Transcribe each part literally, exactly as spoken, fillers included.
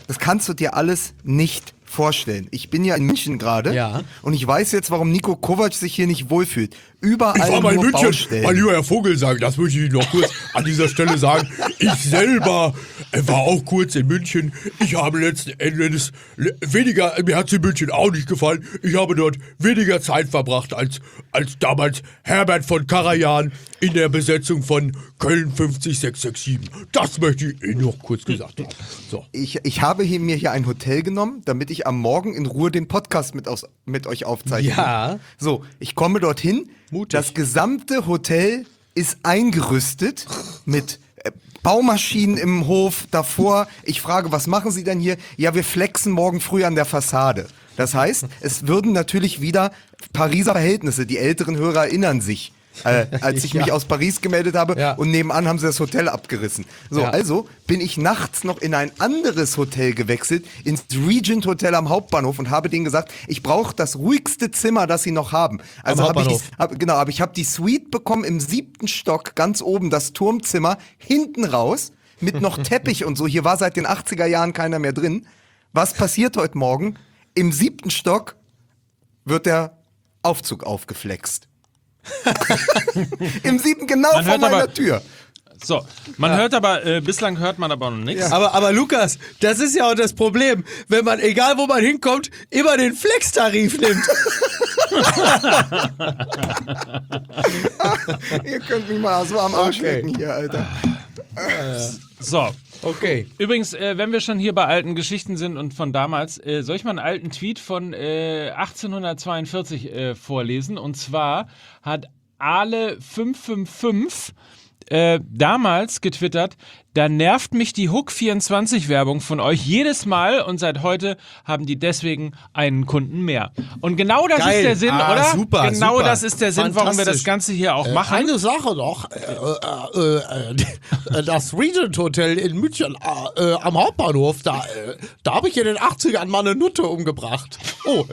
das kannst du dir alles nicht vorstellen. Ich bin ja in München gerade ja. und ich weiß jetzt, warum Nico Kovac sich hier nicht wohlfühlt. Überall ich war mal in nur München, Baustellen. mein lieber Herr Vogelsang, das möchte ich noch kurz an dieser Stelle sagen. Ich selber war auch kurz in München. Ich habe letzten Endes weniger, mir hat es in München auch nicht gefallen, ich habe dort weniger Zeit verbracht als, als damals Herbert von Karajan in der Besetzung von Köln fünfzig sechs sechs sieben. Das möchte ich Ihnen noch kurz gesagt haben. So. Ich, ich habe hier, mir hier ein Hotel genommen, damit ich am Morgen in Ruhe den Podcast mit, aus, mit euch aufzeichne. Ja. So, ich komme dorthin. Mutig. Das gesamte Hotel ist eingerüstet mit äh, Baumaschinen im Hof davor. Ich frage, was machen Sie denn hier? Ja, wir flexen morgen früh an der Fassade. Das heißt, es würden natürlich wieder Pariser Verhältnisse, die älteren Hörer erinnern sich. Äh, als ich ja. mich aus Paris gemeldet habe ja. und nebenan haben sie das Hotel abgerissen. So, ja. also bin ich nachts noch in ein anderes Hotel gewechselt, ins Regent Hotel am Hauptbahnhof und habe denen gesagt, ich brauche das ruhigste Zimmer, das sie noch haben. Also habe ich, hab, genau, aber ich habe die Suite bekommen im siebten Stock, ganz oben, das Turmzimmer, hinten raus, mit noch Teppich und so. Hier war seit den achtziger Jahren keiner mehr drin. Was passiert heute Morgen? Im siebten Stock wird der Aufzug aufgeflext. Im siebten, genau Man vor meiner aber, Tür. So, man ja. hört aber, äh, bislang hört man aber noch nichts. Ja. Aber, aber Lukas, das ist ja auch das Problem, wenn man, egal wo man hinkommt, immer den Flex-Tarif nimmt. Ihr könnt mich mal so am Arsch okay. lecken hier, Alter. So. Okay. Übrigens, äh, wenn wir schon hier bei alten Geschichten sind und von damals, äh, soll ich mal einen alten Tweet von äh, achtzehnhundertzweiundvierzig äh, vorlesen? Und zwar hat Ale fünf fünf fünf äh, damals getwittert, da nervt mich die Hook vierundzwanzig Werbung von euch jedes Mal und seit heute haben die deswegen einen Kunden mehr. Und genau das Geil. ist der Sinn, ah, oder? Super, genau super. das ist der Sinn, warum wir das Ganze hier auch Äh, machen. eine Sache noch, äh, äh, äh, das Regent Hotel in München äh, am Hauptbahnhof, da, äh, da habe ich in den achtzigern mal eine Nutte umgebracht. Oh.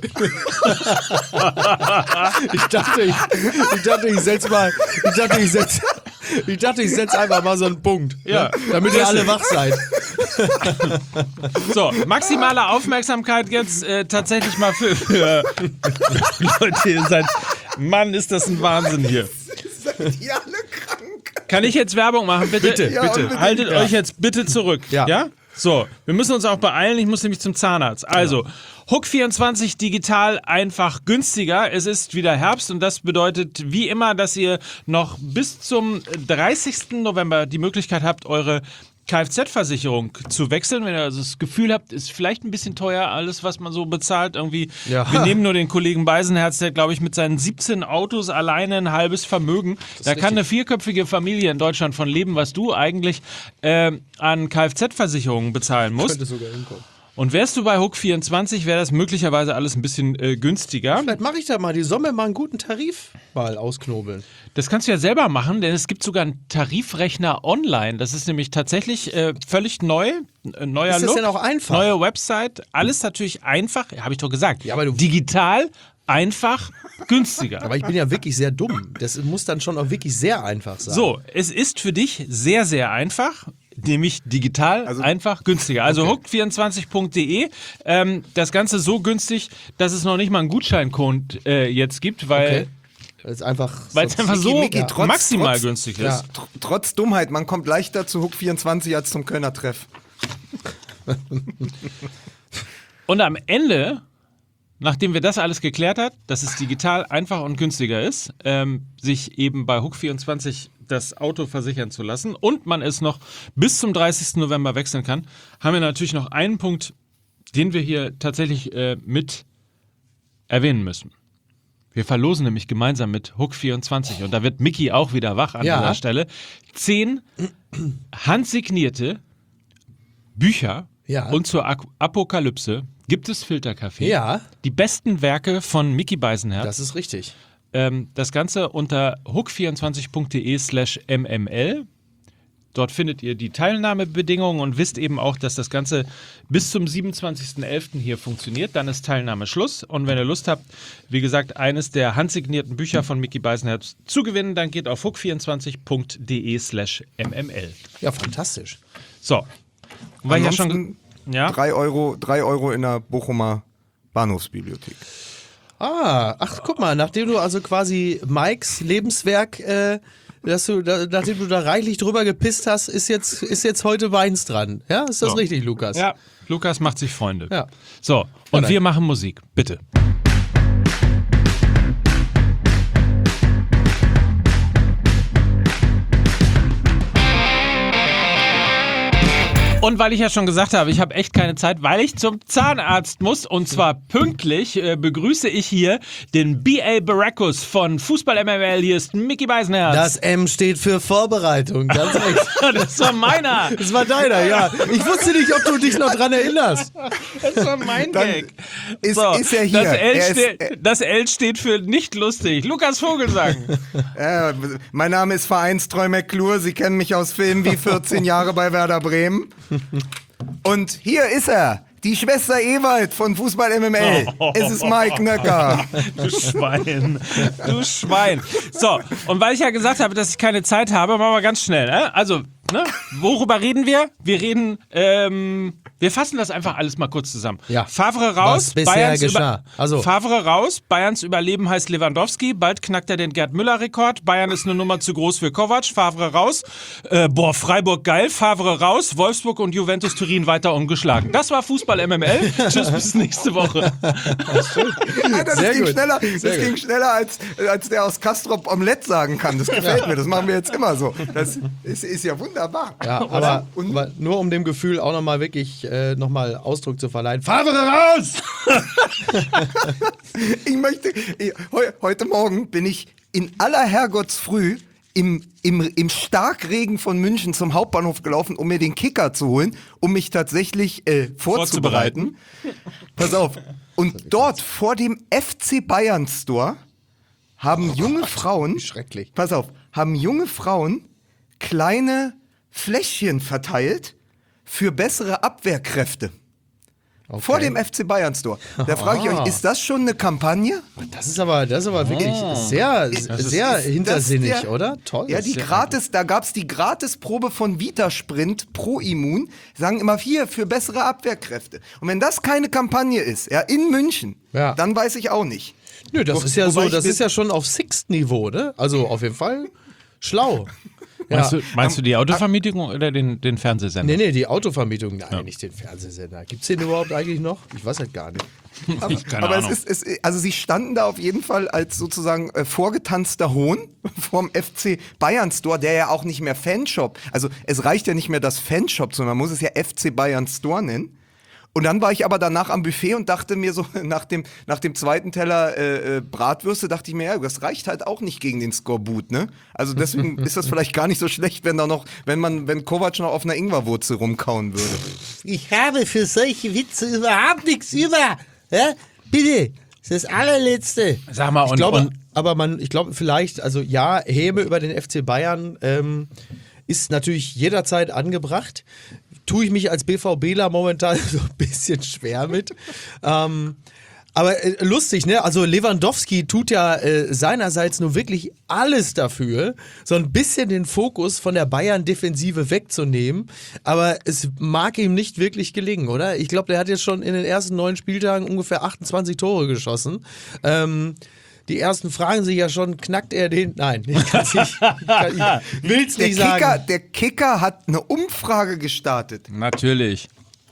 ich dachte, ich, ich dachte, ich setz mal, ich dachte, ich setz, ich dachte, ich setz einfach mal so einen Punkt. Ja. Ne? Damit ihr alle wach seid. So, maximale Aufmerksamkeit jetzt äh, tatsächlich mal für, für Leute, ihr seid, Mann, ist das ein Wahnsinn hier. Seid ihr alle krank? Kann ich jetzt Werbung machen? Bitte, Bitte, ja, bitte. bitte. Haltet Ja. euch jetzt bitte zurück. Ja. ja? So, wir müssen uns auch beeilen, ich muss nämlich zum Zahnarzt. Also, Hook vierundzwanzig digital einfach günstiger. Es ist wieder Herbst und das bedeutet wie immer, dass ihr noch bis zum dreißigsten November die Möglichkeit habt, eure Kfz-Versicherung zu wechseln, wenn ihr also das Gefühl habt, ist vielleicht ein bisschen teuer, alles, was man so bezahlt. Irgendwie, Ja. wir nehmen nur den Kollegen Beisenherz, der, glaube ich, mit seinen siebzehn Autos alleine ein halbes Vermögen. Da kann eine vierköpfige Familie in Deutschland von leben, was du eigentlich äh, an Kfz-Versicherungen bezahlen musst. Könnte sogar hinkommen. Und wärst du bei Hook vierundzwanzig, wäre das möglicherweise alles ein bisschen äh, günstiger. Vielleicht mache ich da mal, die sollen mir mal einen guten Tarif mal ausknobeln. Das kannst du ja selber machen, denn es gibt sogar einen Tarifrechner online. Das ist nämlich tatsächlich äh, völlig neu, äh, neuer Ist das Look, denn auch einfach? neue Website, alles natürlich einfach, habe ich doch gesagt, Ja, aber du- digital, einfach, günstiger. Aber ich bin ja wirklich sehr dumm. Das muss dann schon auch wirklich sehr einfach sein. So, es ist für dich sehr, sehr einfach. Nämlich digital, Also- einfach, günstiger. Also hook vierundzwanzig punkt de. Ähm, das Ganze so günstig, dass es noch nicht mal einen Gutscheincode äh, jetzt gibt, weil Okay. Das ist einfach. weil es einfach so Micky, trotz- maximal trotz- günstig ist. Ja. Tr- Trotz Dummheit, man kommt leichter zu Hook vierundzwanzig als zum Kölner Treff. Und am Ende, nachdem wir das alles geklärt hat, dass es digital einfach und günstiger ist, ähm, sich eben bei Hook vierundzwanzig das Auto versichern zu lassen und man es noch bis zum dreißigsten November wechseln kann, haben wir natürlich noch einen Punkt, den wir hier tatsächlich äh, mit erwähnen müssen. Wir verlosen nämlich gemeinsam mit Hook vierundzwanzig und da wird Micky auch wieder wach an Ja. dieser Stelle. Zehn handsignierte Bücher Ja. und zur Ak- Apokalypse gibt es Filterkaffee. Ja. Die besten Werke von Micky Beisenherz. Das ist richtig. Ähm, das Ganze unter hook vierundzwanzig punkt de slash mml. Dort findet ihr die Teilnahmebedingungen und wisst eben auch, dass das Ganze bis zum siebenundzwanzigsten elften hier funktioniert. Dann ist Teilnahme Schluss. Und wenn ihr Lust habt, wie gesagt, eines der handsignierten Bücher von Micky Beisenherz zu gewinnen, dann geht auf hook vierundzwanzig punkt de slash mml. Ja, fantastisch. So. Und weil ich ja schon, Ansonsten Ja? Drei Euro, drei Euro in der Bochumer Bahnhofsbibliothek. Ah, ach, guck mal, nachdem du also quasi Mikes Lebenswerk, äh, dass du, da, nachdem du da reichlich drüber gepisst hast, ist jetzt, ist jetzt heute Weins dran. Ja, ist das So. richtig, Lukas? Ja, Lukas macht sich Freunde. Ja. So, und nein. wir machen Musik, bitte. Und weil ich ja schon gesagt habe, ich habe echt keine Zeit, weil ich zum Zahnarzt muss und zwar pünktlich, äh, begrüße ich hier den B A Baracus von Fußball M M L. Hier ist Micky Beisenherz. Das M steht für Vorbereitung, ganz recht. Das war meiner. Das war deiner, ja. Ich wusste nicht, ob du dich noch dran erinnerst. Das war mein Gag. Ist, ist er hier? Das L, Er ist, steht, das L steht für nicht lustig. Lukas Vogelsang. äh, mein Name ist Vereinstreu McClure. Sie kennen mich aus Filmen wie vierzehn Jahre bei Werder Bremen. Und hier ist er, die Schwester Ewald von Fußball M M L. Es ist Mike Nöcker. Du Schwein. Du Schwein. So, und weil ich ja gesagt habe, dass ich keine Zeit habe, machen wir ganz schnell. Ne? Also, ne? Worüber reden wir? Wir reden, ähm, wir fassen das einfach alles mal kurz zusammen. Ja. Favre raus, Was bisher Bayerns geschah. Über Also. Favre raus, Bayerns Überleben heißt Lewandowski, bald knackt er den Gerd-Müller-Rekord, Bayern ist eine Nummer zu groß für Kovac, Favre raus, äh, boah, Freiburg geil, Favre raus, Wolfsburg und Juventus Turin weiter ungeschlagen. Das war Fußball M M L. Tschüss, bis nächste Woche. Alter, das Sehr ging gut. schneller, Sehr das gut. ging schneller als, als der aus Kastrop Omelette sagen kann. Das gefällt mir, das machen wir jetzt immer so. Das ist, ist ja wunderbar. Ja, aber, Und- aber nur um dem Gefühl auch nochmal wirklich äh, nochmal Ausdruck zu verleihen. Favre raus! Ich möchte, ich, heu, heute Morgen bin ich in aller Herrgottsfrüh im, im, im Starkregen von München zum Hauptbahnhof gelaufen, um mir den Kicker zu holen, um mich tatsächlich äh, vorzubereiten. Pass auf. Und dort vor dem F C Bayern Store haben junge Frauen, schrecklich. pass auf, haben junge Frauen kleine Fläschchen verteilt für bessere Abwehrkräfte. Okay. Vor dem F C Bayern Store. Da frage ich euch, ist das schon eine Kampagne? Das ist aber, das ist aber wirklich sehr, sehr ist hintersinnig, das der- oder? Toll. Ja, die gratis, da gab es die Gratisprobe von Vitasprint Pro Immun, sagen immer hier für bessere Abwehrkräfte. Und wenn das keine Kampagne ist, ja, in München, Ja. dann weiß ich auch nicht. Nö, das Wo- ist ja wobei so, ich das bin- ist ja schon auf Sixt-Niveau, ne? Also auf jeden Fall schlau. Meinst, Ja. du, meinst du die Autovermietung oder den, den Fernsehsender? Nee, nee, die Autovermietung, nein, nicht den Fernsehsender. Gibt's den überhaupt eigentlich noch? Ich weiß halt gar nicht. Aber, Keine aber es Ahnung. ist, es, also sie standen da auf jeden Fall als sozusagen äh, vorgetanzter Hohn vorm F C Bayern Store, der ja auch nicht mehr Fanshop, also es reicht ja nicht mehr das Fanshop, sondern man muss es ja F C Bayern Store nennen. Und dann war ich aber danach am Buffet und dachte mir so, nach dem, nach dem zweiten Teller äh, äh, Bratwürste, dachte ich mir, ja, das reicht halt auch nicht gegen den Skorbut, ne? Also deswegen ist das vielleicht gar nicht so schlecht, wenn da noch, wenn man, wenn Kovac noch auf einer Ingwerwurzel rumkauen würde. Ich habe für solche Witze überhaupt nichts über. Ja? Bitte, das ist das allerletzte. Sag mal, Ich und, glaube, und aber man, ich glaube vielleicht, also ja, Häme über den F C Bayern ähm, ist natürlich jederzeit angebracht. Tue ich mich als BVBler momentan so ein bisschen schwer mit. ähm, aber äh, lustig, ne? Also Lewandowski tut ja äh, seinerseits nur wirklich alles dafür, so ein bisschen den Fokus von der Bayern-Defensive wegzunehmen. Aber es mag ihm nicht wirklich gelingen, oder? Ich glaube, der hat jetzt schon in den ersten neun Spieltagen ungefähr achtundzwanzig Tore geschossen. Ähm, die ersten fragen sich ja schon, knackt er den? Nein, ich kann's nicht, ich kann, ich will's Der nicht Kicker, sagen. der Kicker hat eine Umfrage gestartet. natürlich.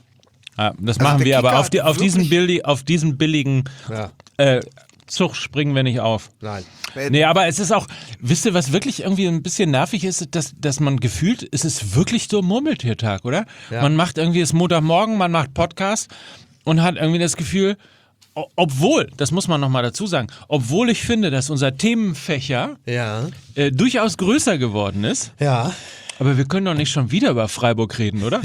Ja, das Also machen der wir, aber Kicker auf, die, hat auf, diesen wirklich- billi, auf diesen billigen Ja. äh, Zug springen wir nicht auf. Nein. Nee, aber es ist auch, wisst ihr, was wirklich irgendwie ein bisschen nervig ist, dass, dass man gefühlt, es ist wirklich so Murmeltiertag, oder? Ja. Man macht irgendwie, es ist Montagmorgen, man macht Podcast und hat irgendwie das Gefühl, o- obwohl, das muss man nochmal dazu sagen, obwohl ich finde, dass unser Themenfächer Ja. äh, durchaus größer geworden ist, Ja. aber wir können doch nicht schon wieder über Freiburg reden, oder?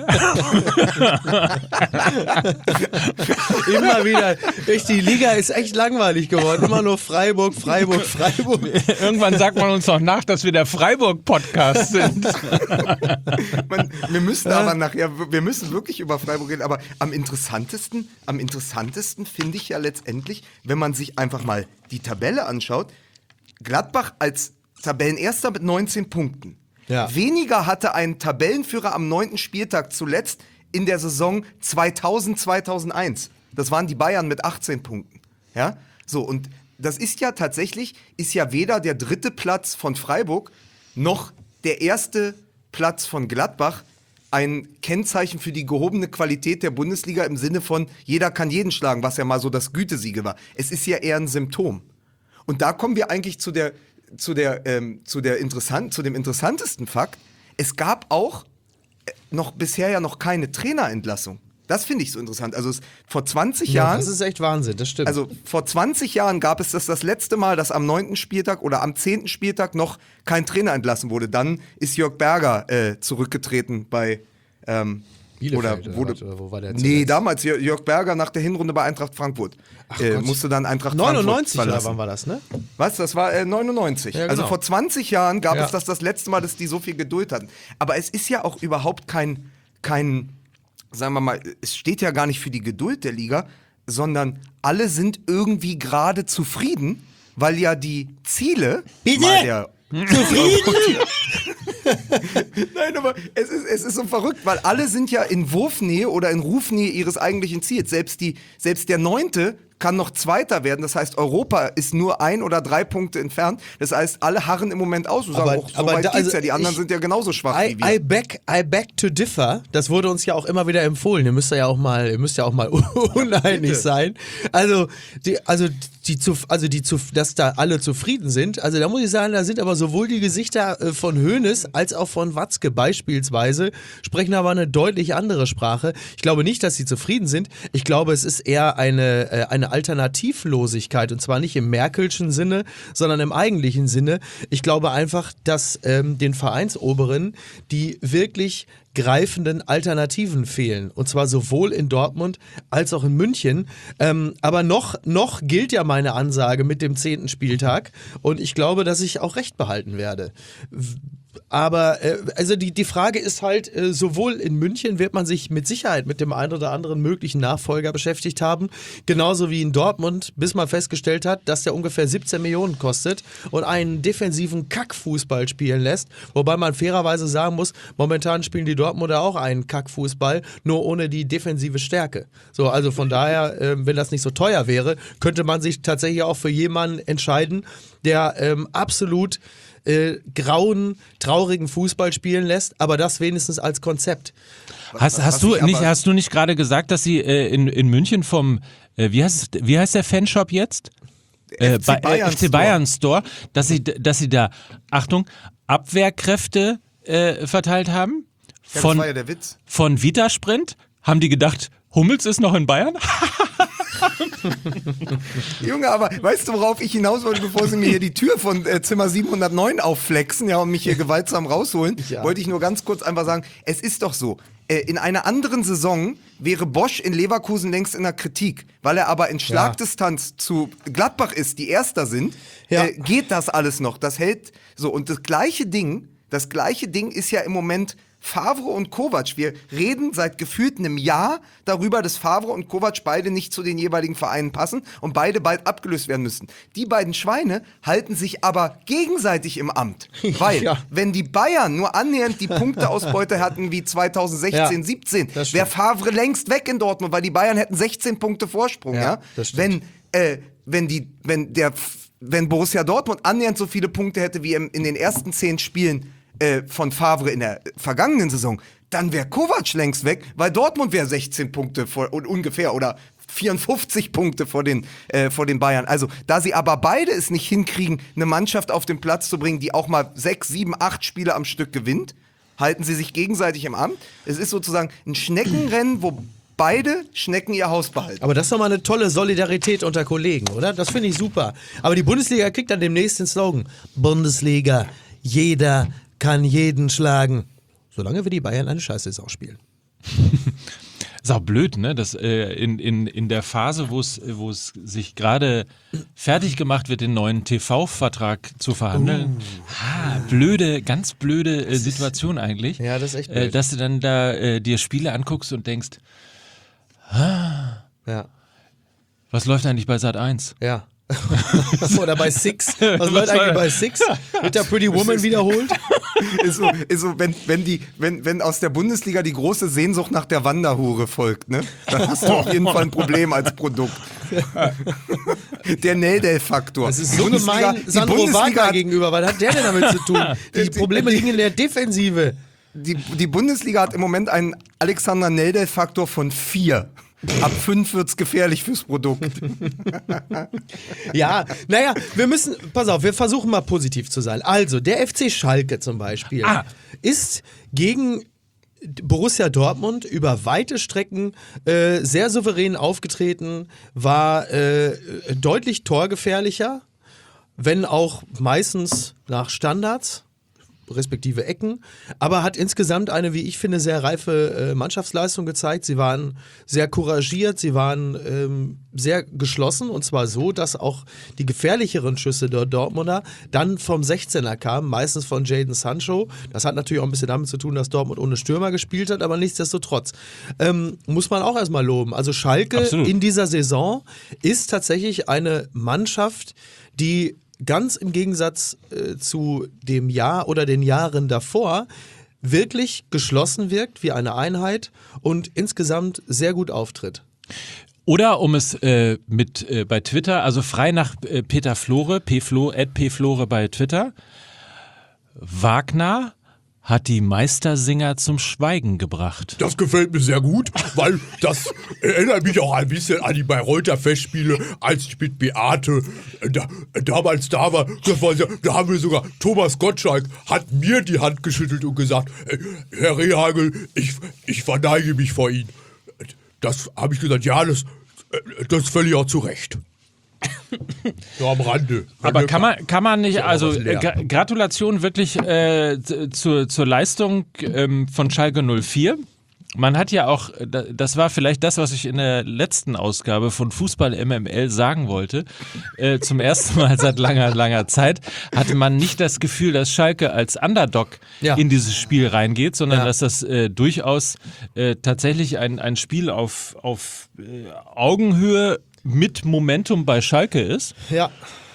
Immer wieder. Echt, die Liga ist echt langweilig geworden. Immer nur Freiburg, Freiburg, Freiburg. Irgendwann sagt man uns doch nach, dass wir der Freiburg-Podcast sind. Man, wir müssen aber nachher, wir müssen wirklich über Freiburg reden, aber am interessantesten, am interessantesten finde ich ja letztendlich, wenn man sich einfach mal die Tabelle anschaut, Gladbach als Tabellenerster mit neunzehn Punkten. Ja. Weniger hatte ein Tabellenführer am neunten Spieltag zuletzt in der Saison zweitausend, zweitausendeins. Das waren die Bayern mit achtzehn Punkten. Ja, so, und das ist ja tatsächlich, ist ja weder der dritte Platz von Freiburg noch der erste Platz von Gladbach ein Kennzeichen für die gehobene Qualität der Bundesliga im Sinne von jeder kann jeden schlagen, was ja mal so das Gütesiegel war. Es ist ja eher ein Symptom. Und da kommen wir eigentlich zu der, zu der, ähm, zu der interessant, zu dem interessantesten Fakt. Es gab auch äh, noch bisher ja noch keine Trainerentlassung. Das finde ich so interessant. Also es, vor zwanzig Ja, Jahren. das ist echt Wahnsinn, das stimmt. Also vor zwanzig Jahren gab es das das letzte Mal, dass am neunten Spieltag oder am zehnten Spieltag noch kein Trainer entlassen wurde. Dann ist Jörg Berger äh, zurückgetreten bei ähm, Bielefeld, oder oder wurde, was, oder wo war der Nee, zuletzt? damals Jör- Jörg Berger nach der Hinrunde bei Eintracht Frankfurt. Äh, Gott. musste dann Eintracht neunundneunzig Frankfurt oder verlassen. wann war das, ne? Was? Das war äh, neunundneunzig. Ja, genau. Also vor zwanzig Jahren gab Ja. es das das letzte Mal, dass die so viel Geduld hatten. Aber es ist ja auch überhaupt kein, kein, sagen wir mal, es steht ja gar nicht für die Geduld der Liga, sondern alle sind irgendwie gerade zufrieden, weil ja die Ziele Bitte? mal der Zufrieden? Nein, aber es ist, es ist so verrückt, weil alle sind ja in Wurfnähe oder in Rufnähe ihres eigentlichen Ziels. Selbst, die, selbst der Neunte kann noch Zweiter werden. Das heißt, Europa ist nur ein oder drei Punkte entfernt. Das heißt, alle harren im Moment aus und sagen, Aber- oh, so aber weit da- geht's also ja. Die anderen ich- sind ja genauso schwach I, wie wir. I, beg, I beg to differ. Das wurde uns ja auch immer wieder empfohlen. Ihr müsst ja auch mal, ihr müsst ja auch mal uneinig sein. Also, die, also, die zu, also die zu, dass da alle zufrieden sind. Also da muss ich sagen, da sind aber sowohl die Gesichter äh, von Hoeneß als auch von Watzke beispielsweise sprechen aber eine deutlich andere Sprache. Ich glaube nicht, dass sie zufrieden sind. Ich glaube, es ist eher eine, äh, eine Alternativlosigkeit und zwar nicht im Merkelschen Sinne, sondern im eigentlichen Sinne. Ich glaube einfach, dass ähm, den Vereinsoberen die wirklich greifenden Alternativen fehlen. Und zwar sowohl in Dortmund als auch in München. Ähm, aber noch, noch gilt ja meine Ansage mit dem zehnten Spieltag. Und ich glaube, dass ich auch recht behalten werde. Aber äh, also die, die Frage ist halt, äh, sowohl in München wird man sich mit Sicherheit mit dem einen oder anderen möglichen Nachfolger beschäftigt haben, genauso wie in Dortmund, bis man festgestellt hat, dass der ungefähr siebzehn Millionen kostet und einen defensiven Kackfußball spielen lässt, wobei man fairerweise sagen muss, momentan spielen die Dortmunder auch einen Kackfußball, nur ohne die defensive Stärke. So, also von daher, äh, wenn das nicht so teuer wäre, könnte man sich tatsächlich auch für jemanden entscheiden, der ähm, absolut Äh, grauen, traurigen Fußball spielen lässt, aber das wenigstens als Konzept. Hast, was hast, du ich nicht, aber- hast du nicht gerade gesagt, dass sie äh, in, in München vom, äh, wie, heißt, wie heißt der Fanshop jetzt? Äh, F C bei- Bayern F C Bayern Store, dass sie, dass sie da, Achtung, Abwehrkräfte äh, verteilt haben? Ja, das Von, war ja der Witz. von Vitasprint? Haben die gedacht, Hummels ist noch in Bayern? Junge, aber weißt du, worauf ich hinaus wollte, bevor sie mir hier die Tür von äh, Zimmer siebenhundertneun aufflexen, ja, und mich hier gewaltsam rausholen, Ja. wollte ich nur ganz kurz einfach sagen, es ist doch so, äh, in einer anderen Saison wäre Bosch in Leverkusen längst in der Kritik, weil er aber in Schlagdistanz zu Gladbach ist, die Erster sind, Ja. äh, geht das alles noch, das hält so, und das gleiche Ding, das gleiche Ding ist ja im Moment Favre und Kovac. Wir reden seit gefühlt einem Jahr darüber, dass Favre und Kovac beide nicht zu den jeweiligen Vereinen passen und beide bald abgelöst werden müssen. Die beiden Schweine halten sich aber gegenseitig im Amt. Weil, Ja. wenn die Bayern nur annähernd die Punkteausbeute hatten wie zweitausendsechzehn, Ja, siebzehn, das stimmt. wäre Favre längst weg in Dortmund, weil die Bayern hätten sechzehn Punkte Vorsprung. Ja, Ja, das stimmt. Wenn, äh, wenn, die, wenn, der, wenn Borussia Dortmund annähernd so viele Punkte hätte wie im, in den ersten zehn Spielen äh, von Favre in der vergangenen Saison, dann wäre Kovac längst weg, weil Dortmund wäre sechzehn Punkte vor, un, ungefähr oder vierundfünfzig Punkte vor den, äh, vor den Bayern. Also, da sie aber beide es nicht hinkriegen, eine Mannschaft auf den Platz zu bringen, die auch mal sechs, sieben, acht Spiele am Stück gewinnt, halten sie sich gegenseitig im Amt. Es ist sozusagen ein Schneckenrennen, wo beide Schnecken ihr Haus behalten. Aber das ist doch mal eine tolle Solidarität unter Kollegen, oder? Das finde ich super. Aber die Bundesliga kriegt dann demnächst den Slogan: Bundesliga, jeder kann jeden schlagen. Solange wir die Bayern eine Scheißsaison spielen. Ist auch blöd, ne? Dass äh, in, in, in der Phase, wo es wo es sich gerade fertig gemacht wird, den neuen T V-Vertrag zu verhandeln. Ha, blöde, ganz blöde äh, Situation eigentlich. Ja, das ist echt Äh, blöd. dass du dann da äh, dir Spiele anguckst und denkst, Ja, was läuft eigentlich bei Sat eins? ja. Oder bei Six. Was läuft eigentlich bei Six? Wird da Pretty Woman wiederholt? ist so, ist so wenn, wenn, die, wenn, wenn aus der Bundesliga die große Sehnsucht nach der Wanderhure folgt, ne? Dann hast du auf jeden Fall ein Problem als Produkt. Der Neldel-Faktor. Das ist so Bundesliga- gemein die Sandro Bundesliga Wagner hat- gegenüber. Was hat der denn damit zu tun? Die Probleme liegen in der Defensive. Die, die Bundesliga hat im Moment einen Alexander Neldel-Faktor von vier. Ab fünf wird's gefährlich fürs Produkt. Ja, naja, wir müssen, pass auf, wir versuchen mal positiv zu sein. Also, der F C Schalke zum Beispiel Ah. ist gegen Borussia Dortmund über weite Strecken äh, sehr souverän aufgetreten, war äh, deutlich torgefährlicher, wenn auch meistens nach Standards, respektive Ecken, aber hat insgesamt eine, wie ich finde, sehr reife äh, Mannschaftsleistung gezeigt. Sie waren sehr couragiert, sie waren ähm, sehr geschlossen und zwar so, dass auch die gefährlicheren Schüsse der Dortmunder dann vom sechzehner kamen, meistens von Jadon Sancho. Das hat natürlich auch ein bisschen damit zu tun, dass Dortmund ohne Stürmer gespielt hat, aber nichtsdestotrotz ähm, muss man auch erstmal loben. Also Schalke Absolut. in dieser Saison ist tatsächlich eine Mannschaft, die ganz im Gegensatz äh, zu dem Jahr oder den Jahren davor wirklich geschlossen wirkt wie eine Einheit und insgesamt sehr gut auftritt. Oder um es äh, mit äh, bei Twitter, also frei nach äh, Peter Flore, pflo, at pflore bei Twitter, Wagner hat die Meistersinger zum Schweigen gebracht. Das gefällt mir sehr gut, weil das erinnert mich auch ein bisschen an die Bayreuther Festspiele, als ich mit Beate äh, da, äh, damals da war. Das war sehr, da haben wir sogar, Thomas Gottschalk hat mir die Hand geschüttelt und gesagt, äh, Herr Rehagel, ich, ich verneige mich vor Ihnen. Das habe ich gesagt, ja, das, äh, das ist völlig auch zu Recht. Nur am Rande. Aber kann man, kann man nicht, Ja, also was äh, lernen. Gra- Gratulation wirklich äh, z- zur, zur Leistung ähm, von Schalke null vier. Man hat ja auch, äh, da- das war vielleicht das, was ich in der letzten Ausgabe von Fußball M M L sagen wollte. Äh, zum ersten Mal seit langer, langer Zeit hatte man nicht das Gefühl, dass Schalke als Underdog Ja. in dieses Spiel reingeht, sondern Ja. dass das äh, durchaus äh, tatsächlich ein, ein Spiel auf, auf äh, Augenhöhe mit Momentum bei Schalke ist. Ja.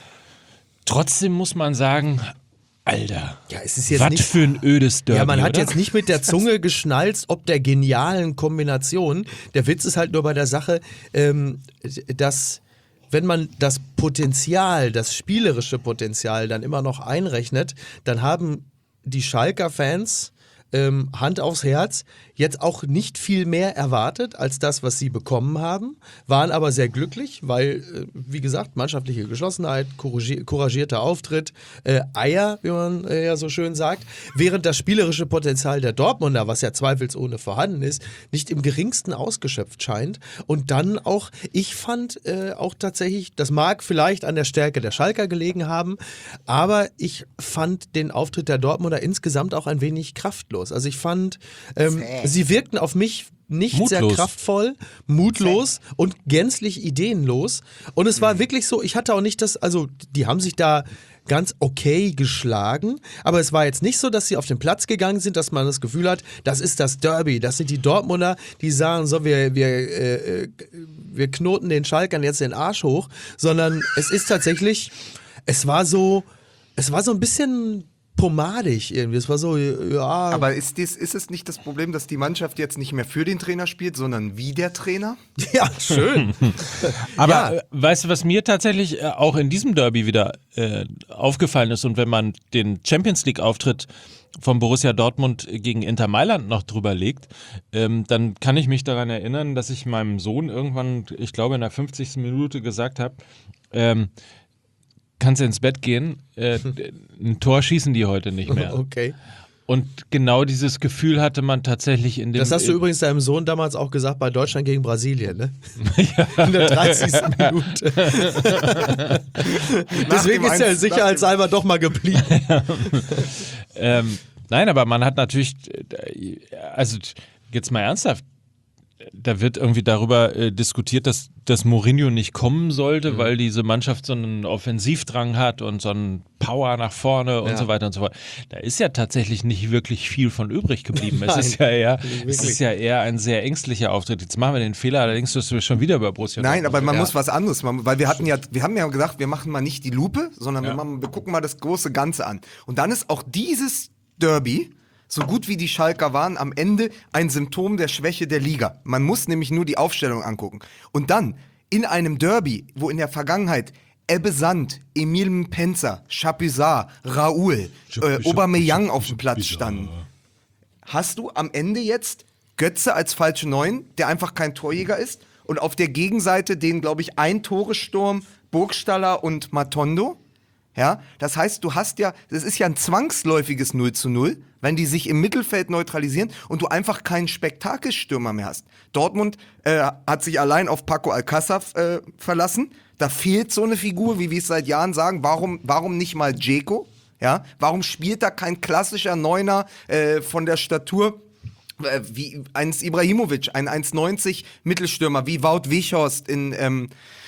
Trotzdem muss man sagen, Alter, Ja, es ist jetzt was nicht- für ein ödes Derby, Ja, man hat oder? jetzt nicht mit der Zunge geschnalzt, ob der genialen Kombination. Der Witz ist halt nur bei der Sache, ähm, dass wenn man das Potenzial, das spielerische Potenzial dann immer noch einrechnet, dann haben die Schalker Fans ähm, Hand aufs Herz jetzt auch nicht viel mehr erwartet als das, was sie bekommen haben, waren aber sehr glücklich, weil, äh, wie gesagt, mannschaftliche Geschlossenheit, couragi- couragierter Auftritt, äh, Eier, wie man äh, ja so schön sagt, während das spielerische Potenzial der Dortmunder, was ja zweifelsohne vorhanden ist, nicht im geringsten ausgeschöpft scheint und dann auch, ich fand äh, auch tatsächlich, das mag vielleicht an der Stärke der Schalker gelegen haben, aber ich fand den Auftritt der Dortmunder insgesamt auch ein wenig kraftlos. Also ich fand, ähm, sie wirkten auf mich nicht Mutlos. sehr kraftvoll, mutlos und gänzlich ideenlos. Und es war wirklich so, ich hatte auch nicht das, also die haben sich da ganz okay geschlagen, aber es war jetzt nicht so, dass sie auf den Platz gegangen sind, dass man das Gefühl hat, das ist das Derby, das sind die Dortmunder, die sagen so, wir, wir, äh, wir knoten den Schalkern jetzt den Arsch hoch, sondern es ist tatsächlich, es war so, es war so ein bisschen pomadig irgendwie. Es war so, ja. Aber ist, dies, ist es nicht das Problem, dass die Mannschaft jetzt nicht mehr für den Trainer spielt, sondern wie der Trainer? ja, schön. Aber Ja. äh, weißt du, was mir tatsächlich äh, auch in diesem Derby wieder äh, aufgefallen ist und wenn man den Champions League Auftritt von Borussia Dortmund gegen Inter Mailand noch drüber legt, ähm, dann kann ich mich daran erinnern, dass ich meinem Sohn irgendwann, ich glaube in der fünfzigsten Minute gesagt habe, ähm, kannst du ins Bett gehen, äh, ein Tor schießen die heute nicht mehr. Okay. Und genau dieses Gefühl hatte man tatsächlich in dem... Das hast du übrigens deinem Sohn damals auch gesagt bei Deutschland gegen Brasilien, ne? In der dreißigsten Minute. Deswegen dem ist er eins- sicherheitshalber doch mal geblieben. Ähm, nein, aber man hat natürlich, äh, also jetzt mal ernsthaft, da wird irgendwie darüber äh, diskutiert, dass, dass Mourinho nicht kommen sollte, Mhm. weil diese Mannschaft so einen Offensivdrang hat und so einen Power nach vorne und Ja. so weiter und so fort. Da ist ja tatsächlich nicht wirklich viel von übrig geblieben. Es Nein, ist ja eher, nicht es wirklich. ist ja eher ein sehr ängstlicher Auftritt. Jetzt machen wir den Fehler, allerdings dass wir schon wieder über Borussia Nein, aber Dortmund man reden. muss was anderes machen, weil wir hatten ja, wir haben ja gesagt, wir machen mal nicht die Lupe, sondern wir, machen, wir gucken mal das große Ganze an. Und dann ist auch dieses Derby, so gut wie die Schalker waren, am Ende ein Symptom der Schwäche der Liga. Man muss nämlich nur die Aufstellung angucken. Und dann in einem Derby, wo in der Vergangenheit Ebbe Sand, Emil Mpenza, Chapuisat, Raoul, äh, Aubameyang auf dem Platz standen, hast du am Ende jetzt Götze als falsche Neun, der einfach kein Torjäger ist, und auf der Gegenseite den, glaube ich, Ein-Tore-Sturm, Burgstaller und Matondo. Ja, das heißt, du hast ja, das ist ja ein zwangsläufiges null zu null, wenn die sich im Mittelfeld neutralisieren und du einfach keinen Spektakelstürmer mehr hast. Dortmund äh, hat sich allein auf Paco Alcácer äh, verlassen. Da fehlt so eine Figur, wie wir es seit Jahren sagen. Warum, warum nicht mal Dzeko? Ja, warum spielt da kein klassischer Neuner äh, von der Statur äh, wie ein Ibrahimovic, ein eins neunzig Mittelstürmer, wie Wout Weghorst in ähm,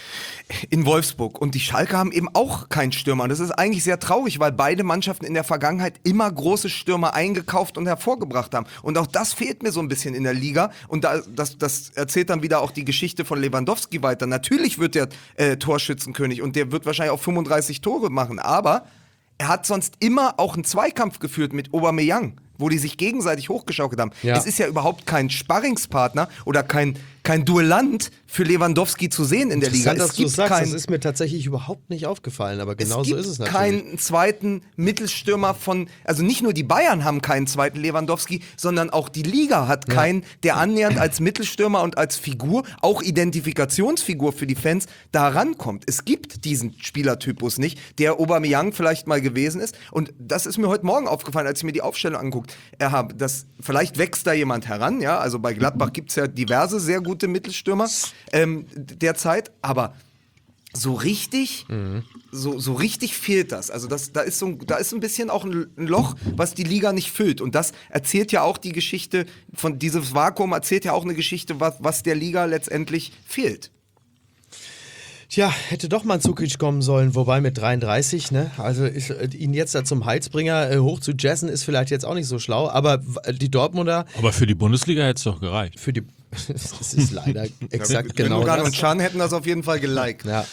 in Wolfsburg. Und die Schalke haben eben auch keinen Stürmer. Und das ist eigentlich sehr traurig, weil beide Mannschaften in der Vergangenheit immer große Stürmer eingekauft und hervorgebracht haben. Und auch das fehlt mir so ein bisschen in der Liga. Und da, das, das erzählt dann wieder auch die Geschichte von Lewandowski weiter. Natürlich wird der äh, Torschützenkönig und der wird wahrscheinlich auch fünfunddreißig Tore machen. Aber er hat sonst immer auch einen Zweikampf geführt mit Aubameyang, wo die sich gegenseitig hochgeschaukelt haben. Ja. Es ist ja überhaupt kein Sparringspartner oder kein, kein Duellant für Lewandowski zu sehen in der Liga. Interessant, Es dass du gibt sagst, kein, das ist mir tatsächlich überhaupt nicht aufgefallen, aber genau es so gibt ist es natürlich. keinen zweiten Mittelstürmer von, also nicht nur die Bayern haben keinen zweiten Lewandowski, sondern auch die Liga hat keinen, der annähernd als Mittelstürmer und als Figur, auch Identifikationsfigur für die Fans, da rankommt. Es gibt diesen Spielertypus nicht, der Aubameyang vielleicht mal gewesen ist, und das ist mir heute Morgen aufgefallen, als ich mir die Aufstellung angeguckt habe. Das, vielleicht wächst da jemand heran, ja, also bei Gladbach gibt es ja diverse sehr gute Mittelstürmer ähm, derzeit, aber so richtig, mhm. so, so richtig fehlt das. Also das, da ist so ein, da ist ein bisschen auch ein, ein Loch, was die Liga nicht füllt. Und das erzählt ja auch die Geschichte von dieses Vakuum, erzählt ja auch eine Geschichte, was, was der Liga letztendlich fehlt. Tja, hätte doch mal ein Zukic kommen sollen, wobei mit dreiunddreißig, ne? Also ich, ihn jetzt da zum Heilsbringer äh, hoch zu jazzen ist vielleicht jetzt auch nicht so schlau, aber die Dortmunder... Aber für die Bundesliga hätte es doch gereicht. Für die... Das ist leider exakt ja, genau Gündogan das. und Can hätten das auf jeden Fall geliked. Ja.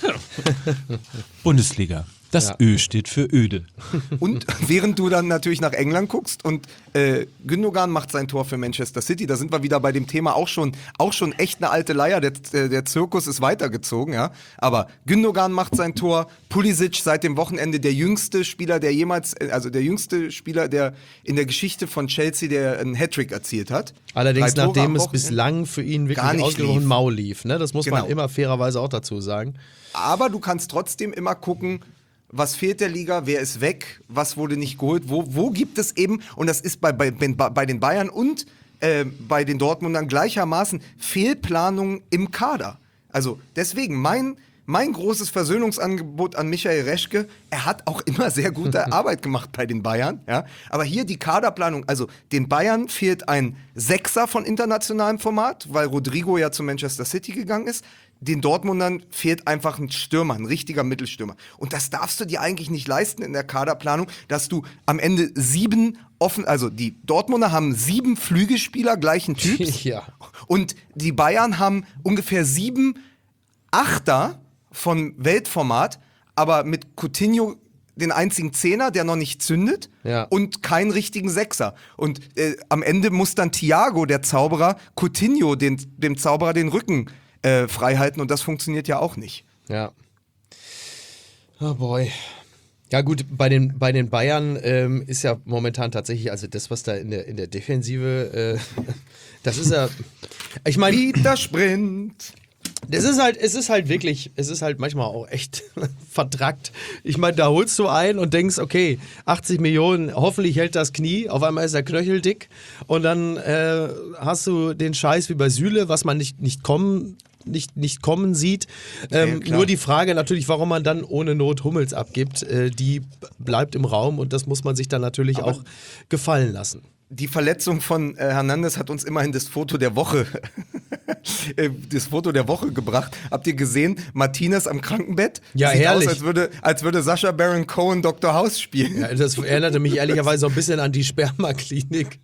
Bundesliga. Das Ja. Ö steht für öde. Und während du dann natürlich nach England guckst und äh, Gündogan macht sein Tor für Manchester City, da sind wir wieder bei dem Thema auch schon, auch schon echt eine alte Leier, der, der Zirkus ist weitergezogen, ja. Aber Gündogan macht sein Tor, Pulisic seit dem Wochenende der jüngste Spieler, der jemals, also der jüngste Spieler, der in der Geschichte von Chelsea, der einen Hattrick erzielt hat. Allerdings Drei Tore nachdem am es Wochenende. bislang für ihn Gar wirklich nicht ausgesprochen lief. mau lief. Ne? Das muss man Genau. immer fairerweise auch dazu sagen. Aber du kannst trotzdem immer gucken, was fehlt der Liga, wer ist weg, was wurde nicht geholt, wo, wo gibt es eben, und das ist bei, bei, bei den Bayern und äh, bei den Dortmundern gleichermaßen Fehlplanung im Kader. Also deswegen mein, mein großes Versöhnungsangebot an Michael Reschke, er hat auch immer sehr gute Arbeit gemacht bei den Bayern, ja? Aber hier die Kaderplanung, also den Bayern fehlt ein Sechser von internationalem Format, weil Rodrigo ja zu Manchester City gegangen ist. Den Dortmundern fehlt einfach ein Stürmer, ein richtiger Mittelstürmer. Und das darfst du dir eigentlich nicht leisten in der Kaderplanung, dass du am Ende sieben offen, also die Dortmunder haben sieben Flügelspieler gleichen Typs. Ja. Und die Bayern haben ungefähr sieben Achter von Weltformat, aber mit Coutinho den einzigen Zehner, der noch nicht zündet, Ja. und keinen richtigen Sechser. Und äh, am Ende muss dann Thiago, der Zauberer, Coutinho, den, dem Zauberer, den Rücken äh, frei halten, und das funktioniert ja auch nicht. Ja. Oh boy. Ja gut, bei den, bei den Bayern ähm, ist ja momentan tatsächlich, also das, was da in der, in der Defensive, äh, das ist ja, ich meine, Peter Sprint. das ist halt, es ist halt wirklich, es ist halt manchmal auch echt vertrackt. Ich meine, da holst du ein und denkst, okay, achtzig Millionen, hoffentlich hält das Knie, auf einmal ist der Knöchel dick, und dann äh, hast du den Scheiß wie bei Süle, was man nicht, nicht kommen Nicht, nicht kommen sieht. Ähm, Ja, nur die Frage natürlich, warum man dann ohne Not Hummels abgibt, äh, die bleibt im Raum, und das muss man sich dann natürlich Aber auch gefallen lassen. Die Verletzung von äh, Hernandez hat uns immerhin das Foto der Woche das Foto der Woche gebracht. Habt ihr gesehen, Martinez am Krankenbett? Ja, Sieht herrlich. aus, als würde, als würde Sacha Baron Cohen Doktor House spielen. Ja, das erinnerte mich ehrlicherweise so ein bisschen an die Spermaklinik.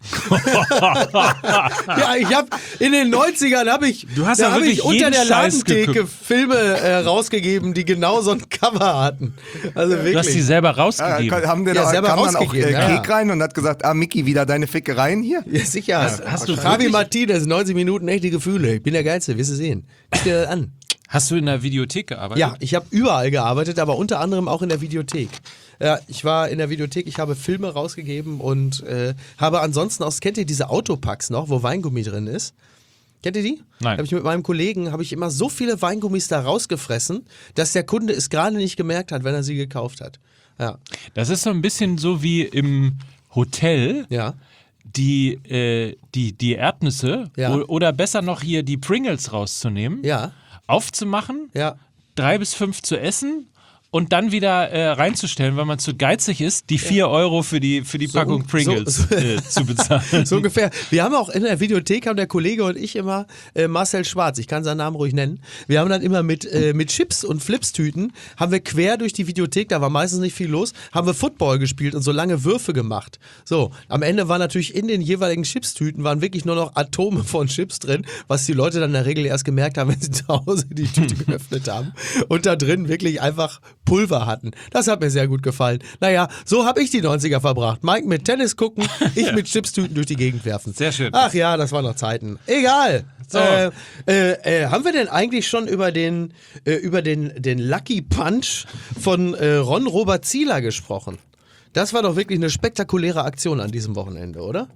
Ja, ich habe in den neunzigern habe ich, Du hast da ja hab wirklich ich unter jeden der Scheiß Ladentheke geguckt. Filme äh, rausgegeben, die genau so ein Cover hatten. Also wirklich. Du hast die selber Ja, rausgegeben. haben wir Ja, da, selber kam dann auch rausgegeben, äh, ja, ja. Kek rein und hat gesagt, ah Micky, wieder deine Fickereien hier? Ja, sicher. Hast- hast du Javi wirklich- Martinez, neunzig Minuten echte Gefühle. Ich bin der Geilste, wirst du sehen. Guck dir das an. Hast du in der Videothek gearbeitet? Ja, ich habe überall gearbeitet, aber unter anderem auch in der Videothek. Ja, ich war in der Videothek, ich habe Filme rausgegeben und äh, habe ansonsten auch, kennt ihr diese Autopacks noch, wo Weingummi drin ist? Kennt ihr die? Nein. Habe ich mit meinem Kollegen, habe ich immer so viele Weingummis da rausgefressen, dass der Kunde es gerade nicht gemerkt hat, wenn er sie gekauft hat. Ja, Das ist so ein bisschen so wie im Hotel. ja. Die, äh, die, die Erdnüsse Ja. o- oder besser noch hier die Pringles rauszunehmen, Ja, aufzumachen, ja. drei bis fünf zu essen und dann wieder äh, reinzustellen, weil man zu geizig ist, die vier Euro für die, für die So Packung un- Pringles so- so- äh, zu bezahlen. So ungefähr. Wir haben auch in der Videothek, haben der Kollege und ich immer äh, Marcel Schwarz, ich kann seinen Namen ruhig nennen, wir haben dann immer mit, äh, mit Chips und Flipstüten, haben wir quer durch die Videothek, da war meistens nicht viel los, haben wir Football gespielt und so lange Würfe gemacht. So, am Ende war natürlich in den jeweiligen Chipstüten waren wirklich nur noch Atome von Chips drin, was die Leute dann in der Regel erst gemerkt haben, wenn sie zu Hause die Tüte geöffnet haben und da drin wirklich einfach Pulver hatten. Das hat mir sehr gut gefallen. Naja, so habe ich die neunziger verbracht. Mike mit Tennis gucken, ich mit Chipstüten durch die Gegend werfen. Sehr schön. Ach ja, das waren noch Zeiten. Egal. So. Äh, äh, äh, haben wir denn eigentlich schon über den, äh, über den, den Lucky Punch von äh, Ron Robert Zieler gesprochen? Das war doch wirklich eine spektakuläre Aktion an diesem Wochenende, oder?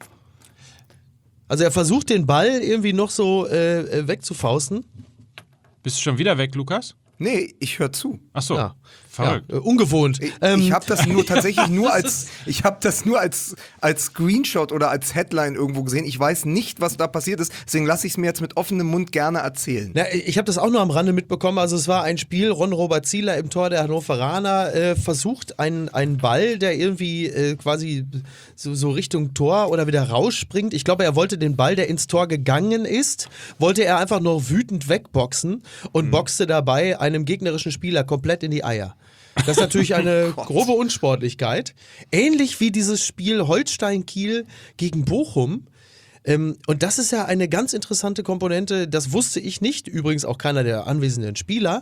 Also er versucht den Ball irgendwie noch so äh, wegzufausten. Bist du schon wieder weg, Lukas? Nee, ich höre zu. Ach so, Ja. verrückt. Ja, äh, ungewohnt. Ich, Ähm, ich habe das nur tatsächlich nur als ich habe das nur als als Screenshot oder als Headline irgendwo gesehen. Ich weiß nicht, was da passiert ist, deswegen lasse ich es mir jetzt mit offenem Mund gerne erzählen. Na, ich habe das auch nur am Rande mitbekommen. Also es war ein Spiel, Ron Robert Zieler im Tor der Hannoveraner äh, versucht, einen, einen Ball, der irgendwie äh, quasi so, so Richtung Tor oder wieder rausspringt. Ich glaube, er wollte den Ball, der ins Tor gegangen ist, wollte er einfach nur wütend wegboxen und boxte dabei einem gegnerischen Spieler komplett in die Eier. Das ist natürlich eine grobe Unsportlichkeit. Ähnlich wie dieses Spiel Holstein-Kiel gegen Bochum. Ähm, und das ist ja eine ganz interessante Komponente, das wusste ich nicht, übrigens auch keiner der anwesenden Spieler.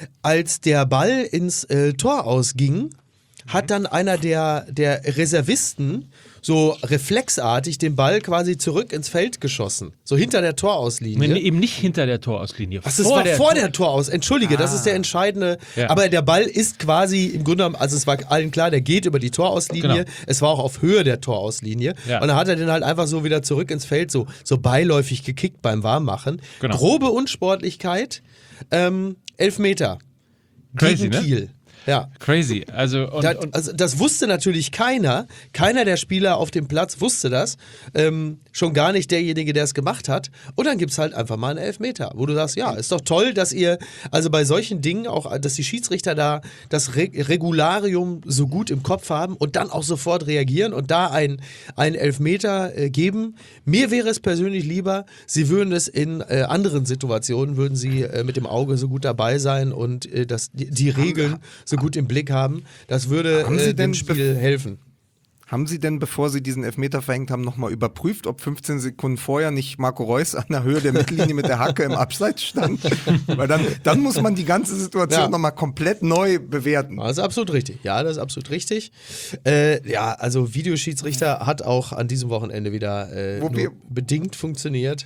Als der Ball ins äh, Tor ausging, hat dann einer der, der Reservisten so reflexartig den Ball quasi zurück ins Feld geschossen. So hinter der Torauslinie. Nee, eben nicht hinter der Torauslinie. Ach, das war vor der Toraus. Entschuldige, das ist der entscheidende. Ja. Aber der Ball ist quasi im Grunde genommen, also es war allen klar, der geht über die Torauslinie. Genau. Es war auch auf Höhe der Torauslinie. Ja. Und dann hat er den halt einfach so wieder zurück ins Feld, so, so beiläufig gekickt beim Warmmachen. Genau. Grobe Unsportlichkeit. Ähm, Elfmeter. Crazy, Gegen ne? Kiel. Ja. Crazy. Also, und, Da, und also das wusste natürlich keiner. Keiner der Spieler auf dem Platz wusste das. Ähm, schon gar nicht derjenige, der es gemacht hat. Und dann gibt es halt einfach mal einen Elfmeter, wo du sagst, ja, ist doch toll, dass ihr, also bei solchen Dingen auch, dass die Schiedsrichter da das Re Regularium so gut im Kopf haben und dann auch sofort reagieren und da ein, einen Elfmeter äh, geben. Mir wäre es persönlich lieber, sie würden es in äh, anderen Situationen, würden sie äh, mit dem Auge so gut dabei sein und äh, das, die, die Regeln so gut im Blick haben. Das würde Haben Sie äh, dem denn Spiel helfen. Haben Sie denn, bevor Sie diesen Elfmeter verhängt haben, nochmal überprüft, ob fünfzehn Sekunden vorher nicht Marco Reus an der Höhe der Mittellinie mit der Hacke im Abseits stand? Weil dann, dann muss man die ganze Situation Ja. nochmal komplett neu bewerten. Das ist absolut richtig. Ja, das ist absolut richtig. Äh, ja, also Videoschiedsrichter hat auch an diesem Wochenende wieder äh, Wo nur wir- bedingt funktioniert.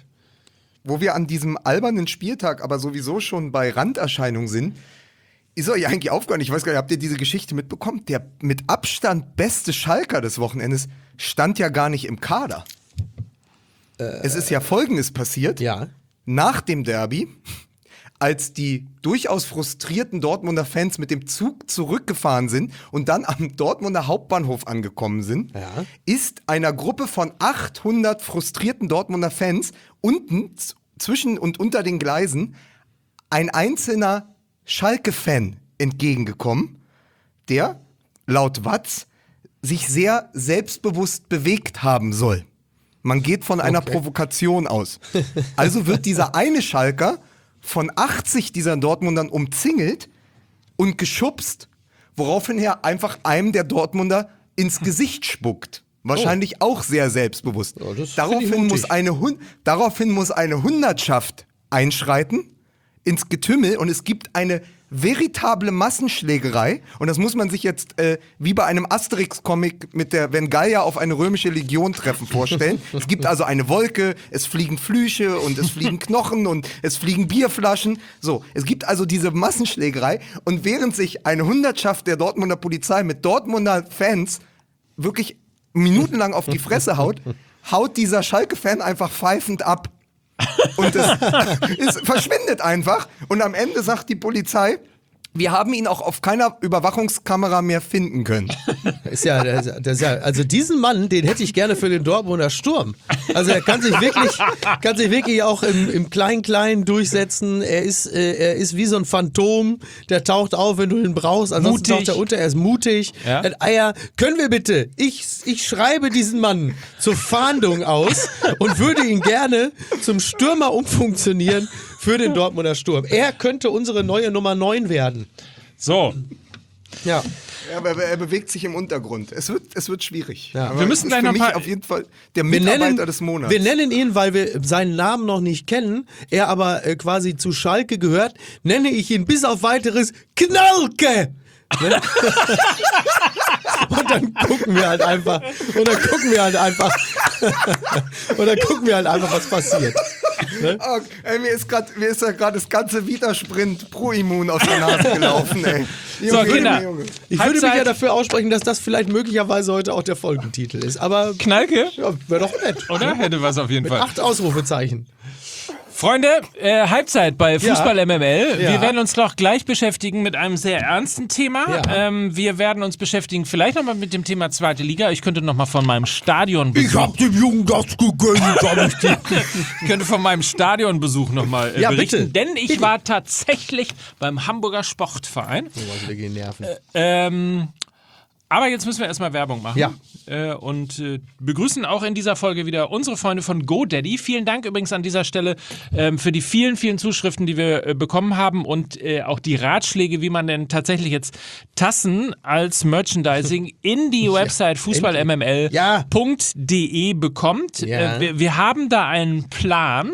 Wo wir an diesem albernen Spieltag aber sowieso schon bei Randerscheinungen sind, ist euch eigentlich aufgehört, ich weiß gar nicht, habt ihr diese Geschichte mitbekommen? Der mit Abstand beste Schalker des Wochenendes stand ja gar nicht im Kader. es ist ja Folgendes passiert. Ja. Nach dem Derby, als die durchaus frustrierten Dortmunder Fans mit dem Zug zurückgefahren sind und dann am Dortmunder Hauptbahnhof angekommen sind, Ja. ist einer Gruppe von achthundert frustrierten Dortmunder Fans unten z- zwischen und unter den Gleisen ein einzelner Schalke-Fan entgegengekommen, der, laut Watz, sich sehr selbstbewusst bewegt haben soll. Man geht von einer Okay. Provokation aus. Also wird dieser eine Schalker von achtzig dieser Dortmundern umzingelt und geschubst, woraufhin er einfach einem der Dortmunder ins Gesicht spuckt. Wahrscheinlich auch sehr selbstbewusst. Ja, das find ich daraufhin, mutig. muss eine Hun- daraufhin muss eine Hundertschaft einschreiten ins Getümmel und es gibt eine veritable Massenschlägerei und das muss man sich jetzt äh, wie bei einem Asterix-Comic mit der wenn Gallier auf eine römische Legion treffen vorstellen. Es gibt also eine Wolke, es fliegen Flüche und es fliegen Knochen und es fliegen Bierflaschen. So, es gibt also diese Massenschlägerei und während sich eine Hundertschaft der Dortmunder Polizei mit Dortmunder Fans wirklich minutenlang auf die Fresse haut, haut dieser Schalke-Fan einfach pfeifend ab. Und es, es verschwindet einfach. Und am Ende sagt die Polizei, wir haben ihn auch auf keiner Überwachungskamera mehr finden können. Ist ja, das, das ist ja, also diesen Mann, den hätte ich gerne für den Dortmunder Sturm. Also er kann sich wirklich, kann sich wirklich auch im, im Klein-Klein durchsetzen. Er ist, äh, er ist wie so ein Phantom, der taucht auf, wenn du ihn brauchst. Ansonsten Mutig. taucht er unter, er ist mutig. Ja. Er hat Eier. Können wir bitte, ich, ich schreibe diesen Mann zur Fahndung aus und würde ihn gerne zum Stürmer umfunktionieren für den Dortmunder Sturm. Er könnte unsere neue Nummer neun werden. So, Ja. Ja, aber er bewegt sich im Untergrund. Es wird, es wird schwierig. Ja. Aber Wir müssen es ist gleich noch für mich ein paar- auf jeden Fall der Wir Mitarbeiter nennen, des Monats. wir nennen ihn, weil wir seinen Namen noch nicht kennen, er aber äh, quasi zu Schalke gehört, nenne ich ihn bis auf weiteres Knalke. Ne? Und dann gucken wir halt einfach, und dann gucken wir halt einfach, und dann gucken wir halt einfach, was passiert. Oh, ey, mir ist gerade mir ist ja gerade das ganze Vita-Sprint Pro-Immun aus der Nase gelaufen, ey. So, Junge, Kinder. Junge, Junge. Ich würde mich Halbzeit. ja dafür aussprechen, dass das vielleicht möglicherweise heute auch der Folgentitel ist. Aber Knalke, ja, wäre doch nett. oder? Hätte was auf jeden Mit Fall. acht Ausrufezeichen. Freunde, äh, Halbzeit bei Fußball M M L. Ja. Wir werden uns noch gleich beschäftigen mit einem sehr ernsten Thema. Ja. Ähm, wir werden uns beschäftigen vielleicht nochmal mit dem Thema zweite Liga. Ich könnte nochmal von meinem Stadionbesuch... Ich hab dem Jungen das gegönnt, hab ich dir. Ich könnte von meinem Stadionbesuch nochmal äh, Ja, berichten. bitte. Denn ich war tatsächlich beim Hamburger Sportverein. Oh, wieder gehen Nerven. Ähm, aber jetzt müssen wir erstmal Werbung machen. Ja. Äh, und äh, begrüßen auch in dieser Folge wieder unsere Freunde von GoDaddy. Vielen Dank übrigens an dieser Stelle ähm, für die vielen, vielen Zuschriften, die wir äh, bekommen haben und äh, auch die Ratschläge, wie man denn tatsächlich jetzt Tassen als Merchandising in die Website fußball m m l punkt d e bekommt. Ja. Äh, wir, wir haben da einen Plan,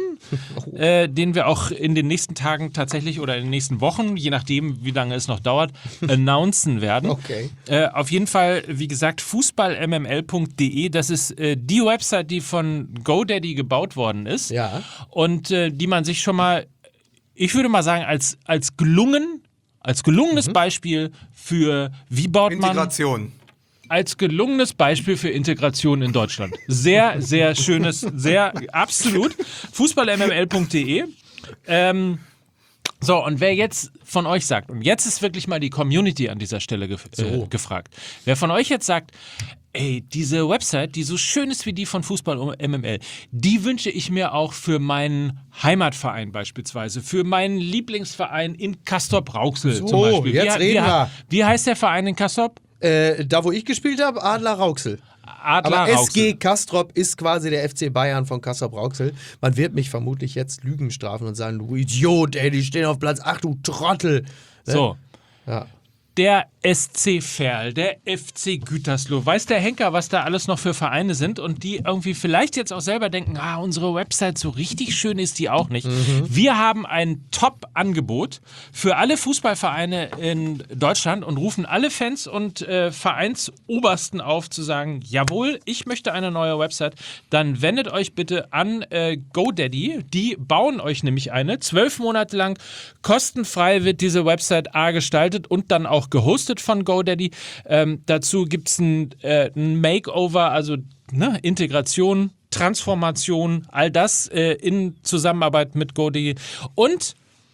äh, den wir auch in den nächsten Tagen tatsächlich oder in den nächsten Wochen, je nachdem, wie lange es noch dauert, announcen werden. Okay. Äh, auf jeden Fall, wie gesagt, fußball m m l punkt d e, das ist äh, die Website, die von GoDaddy gebaut worden ist Ja. und äh, die man sich schon mal, ich würde mal sagen, als, als gelungen, als gelungenes Beispiel für wie baut man Integration. als gelungenes Beispiel für Integration in Deutschland. Sehr, sehr schönes, sehr, absolut. fußball m m l punkt d e. Ähm, so, und wer jetzt von euch sagt, und jetzt ist wirklich mal die Community an dieser Stelle gef äh, gefragt, wer von euch jetzt sagt, ey, diese Website, die so schön ist wie die von Fußball M M L, die wünsche ich mir auch für meinen Heimatverein beispielsweise, für meinen Lieblingsverein in Castrop-Rauxel So, zum Beispiel. jetzt wie, reden wie, wir. Wie heißt der Verein in Castrop? Äh, da, wo ich gespielt habe, Adler Rauxel. Adler Aber S Rauxel. G Castrop ist quasi der F C Bayern von Castrop Rauxel. Man wird mich vermutlich jetzt Lügen strafen und sagen, du Idiot, ey, die stehen auf Platz acht, du Trottel. Ne? So. Ja. Der S C Verl, der F C Gütersloh. Weiß der Henker, was da alles noch für Vereine sind und die irgendwie vielleicht jetzt auch selber denken, ah, unsere Website so richtig schön ist die auch nicht. Mhm. Wir haben ein Top-Angebot für alle Fußballvereine in Deutschland und rufen alle Fans und äh, Vereinsobersten auf zu sagen, jawohl, ich möchte eine neue Website. Dann wendet euch bitte an äh, GoDaddy. Die bauen euch nämlich eine. Zwölf Monate lang kostenfrei wird diese Website A gestaltet und dann auch gehostet von GoDaddy. Ähm, dazu gibt es ein, äh, ein Makeover, also ne, Integration, Transformation, all das äh, in Zusammenarbeit mit GoDaddy. Und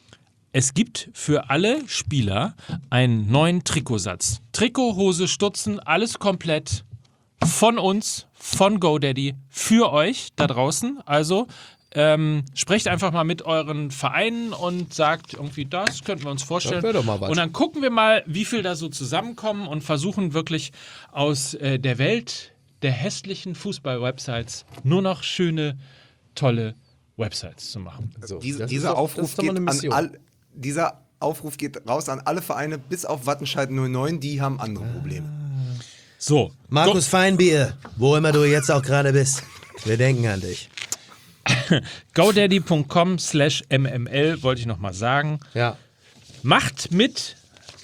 es gibt für alle Spieler einen neuen Trikotsatz. Trikot, Hose, Stutzen, alles komplett von uns, von GoDaddy, für euch da draußen. Also Ähm, sprecht einfach mal mit euren Vereinen und sagt irgendwie, das könnten wir uns vorstellen. Das wär doch mal was. Und dann gucken wir mal, wie viel da so zusammenkommen und versuchen wirklich aus äh, der Welt der hässlichen Fußball-Websites nur noch schöne, tolle Websites zu machen. So, Diese, das dieser, ist doch- das Aufruf ist doch mal geht eine an Mission. all, dieser Aufruf geht raus an alle Vereine, bis auf Wattenscheid null neun, die haben andere Probleme. So, Markus Feinbier, wo immer du jetzt auch gerade bist. Wir denken an dich. godaddy.com slash mml wollte ich nochmal sagen. Ja. Macht mit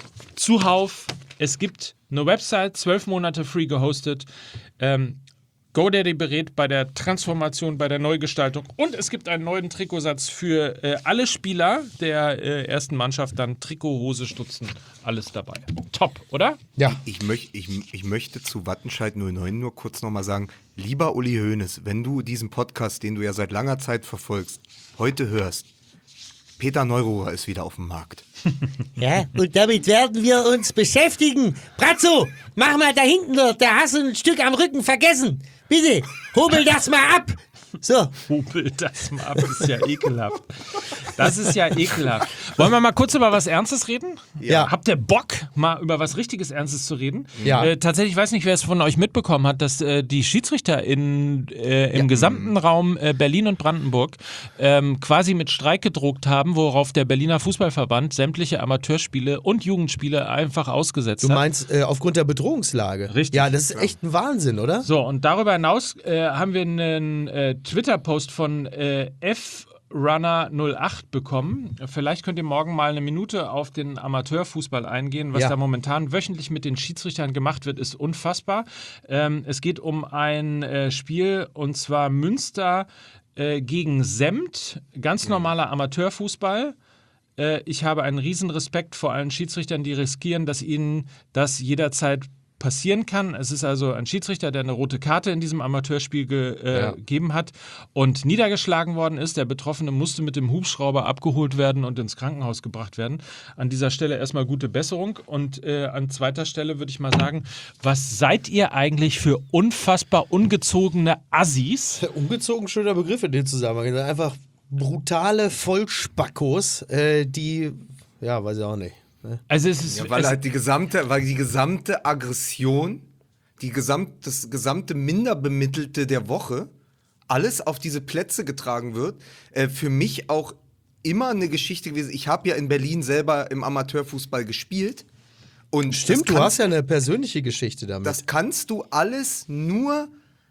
zuhauf. Es gibt eine Website, zwölf Monate free gehostet. Ähm, GoDaddy berät bei der Transformation, bei der Neugestaltung und es gibt einen neuen Trikotsatz für äh, alle Spieler der äh, ersten Mannschaft. Dann Trikot, Hose, Stutzen, alles dabei. Top, oder? Ja. Ich, möch, ich, ich möchte zu Wattenscheid null neun nur kurz nochmal sagen, lieber Uli Hoeneß, wenn du diesen Podcast, den du ja seit langer Zeit verfolgst, heute hörst, Peter Neururer ist wieder auf dem Markt. Ja, und damit werden wir uns beschäftigen. Bratzo, mach mal da hinten dort, da hast du ein Stück am Rücken vergessen. Bitte, hobel das mal ab. So, Hobel das mal ab, ist ja ekelhaft. Das ist ja ekelhaft. Wollen wir mal kurz über was Ernstes reden? Ja. Habt ihr Bock, mal über was richtiges Ernstes zu reden? Ja. Äh, tatsächlich, ich weiß nicht, wer es von euch mitbekommen hat, dass äh, die Schiedsrichter in, äh, im gesamten Raum äh, Berlin und Brandenburg ähm, quasi mit Streik gedroht haben, worauf der Berliner Fußballverband sämtliche Amateurspiele und Jugendspiele einfach ausgesetzt Du hat. meinst äh, aufgrund der Bedrohungslage? Richtig. Ja, das ist echt ein Wahnsinn, oder? So, und darüber hinaus äh, haben wir einen äh, Twitter-Post von äh, F Runner null acht bekommen. Vielleicht könnt ihr morgen mal eine Minute auf den Amateurfußball eingehen. Was Ja. da momentan wöchentlich mit den Schiedsrichtern gemacht wird, ist unfassbar. Ähm, es geht um ein äh, Spiel, und zwar Münster äh, gegen Sempt. Ganz normaler Amateurfußball. Äh, ich habe einen riesen Respekt vor allen Schiedsrichtern, die riskieren, dass ihnen das jederzeit passieren kann. Es ist also ein Schiedsrichter, der eine rote Karte in diesem Amateurspiel ge, äh, Ja. gegeben hat und niedergeschlagen worden ist. Der Betroffene musste mit dem Hubschrauber abgeholt werden und ins Krankenhaus gebracht werden. An dieser Stelle erstmal gute Besserung. Und äh, an zweiter Stelle würde ich mal sagen, was seid ihr eigentlich für unfassbar ungezogene Assis? Ungezogen schöner Begriff in dem Zusammenhang. Einfach brutale Vollspackos, äh, die, ja, weiß ich auch nicht. Ne? Also es ist, Ja, weil es, halt die gesamte, weil die gesamte Aggression, die gesamt, das gesamte Minderbemittelte der Woche, alles auf diese Plätze getragen wird. Äh, für mich auch immer eine Geschichte gewesen. Ich habe ja in Berlin selber im Amateurfußball gespielt. Und Stimmt, das du kannst- hast ja eine persönliche Geschichte damit. Das kannst du alles nur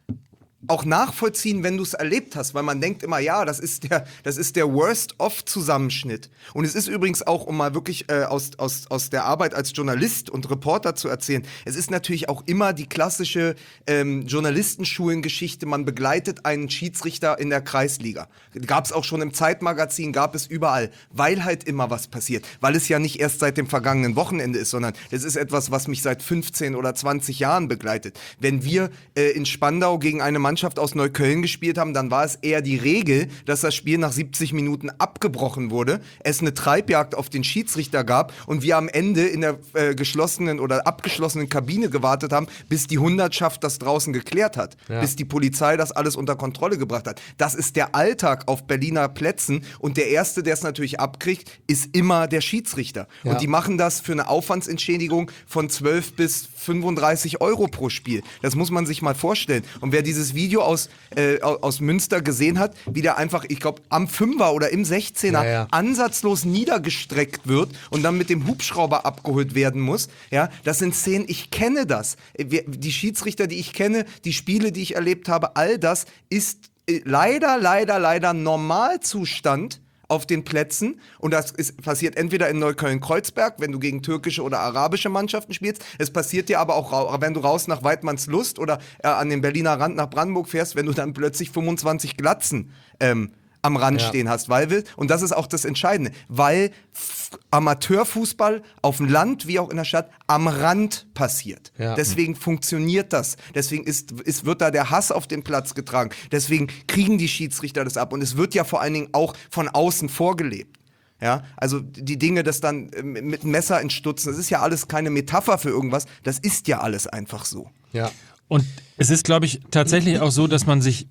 auch nachvollziehen, wenn du es erlebt hast, weil man denkt immer, ja, das ist der, das ist der Worst-of-Zusammenschnitt. Und es ist übrigens auch, um mal wirklich äh, aus, aus, aus der Arbeit als Journalist und Reporter zu erzählen, es ist natürlich auch immer die klassische ähm, Journalistenschulengeschichte, man begleitet einen Schiedsrichter in der Kreisliga. Gab es auch schon im Zeitmagazin, gab es überall, weil halt immer was passiert. Weil es ja nicht erst seit dem vergangenen Wochenende ist, sondern es ist etwas, was mich seit fünfzehn oder zwanzig Jahren begleitet. Wenn wir äh, in Spandau gegen eine Mannschaft aus Neukölln gespielt haben, dann war es eher die Regel, dass das Spiel nach siebzig Minuten abgebrochen wurde, es eine Treibjagd auf den Schiedsrichter gab und wir am Ende in der äh, geschlossenen oder abgeschlossenen Kabine gewartet haben, bis die Hundertschaft das draußen geklärt hat, Ja. bis die Polizei das alles unter Kontrolle gebracht hat. Das ist der Alltag auf Berliner Plätzen und der Erste, der es natürlich abkriegt, ist immer der Schiedsrichter. Ja. Und die machen das für eine Aufwandsentschädigung von zwölf bis fünfunddreißig Euro pro Spiel. Das muss man sich mal vorstellen. Und wer dieses Video aus, äh, aus Münster gesehen hat, wie der einfach, ich glaube, am Fünfer oder im Sechzehner Ja, ja. ansatzlos niedergestreckt wird und dann mit dem Hubschrauber abgeholt werden muss, ja, das sind Szenen, ich kenne das. Wir- Die Schiedsrichter, die ich kenne, die Spiele, die ich erlebt habe, all das ist äh, leider, leider, leider Normalzustand auf den Plätzen und das ist, passiert entweder in Neukölln-Kreuzberg, wenn du gegen türkische oder arabische Mannschaften spielst, es passiert dir aber auch, rau- wenn du raus nach Weidmannslust oder äh, an den Berliner Rand nach Brandenburg fährst, wenn du dann plötzlich fünfundzwanzig Glatzen ähm, am Rand Ja. stehen hast, weil wir, und das ist auch das Entscheidende, weil F- Amateurfußball auf dem Land wie auch in der Stadt am Rand passiert. Ja. Deswegen funktioniert das. Deswegen ist, ist, wird da der Hass auf den Platz getragen. Deswegen kriegen die Schiedsrichter das ab. Und es wird ja vor allen Dingen auch von außen vorgelebt. Ja, also die Dinge, das dann äh, mit einem Messer ins Stutzen, das ist ja alles keine Metapher für irgendwas. Das ist ja alles einfach so. Ja. Und es ist, glaube ich, tatsächlich auch so, dass man sich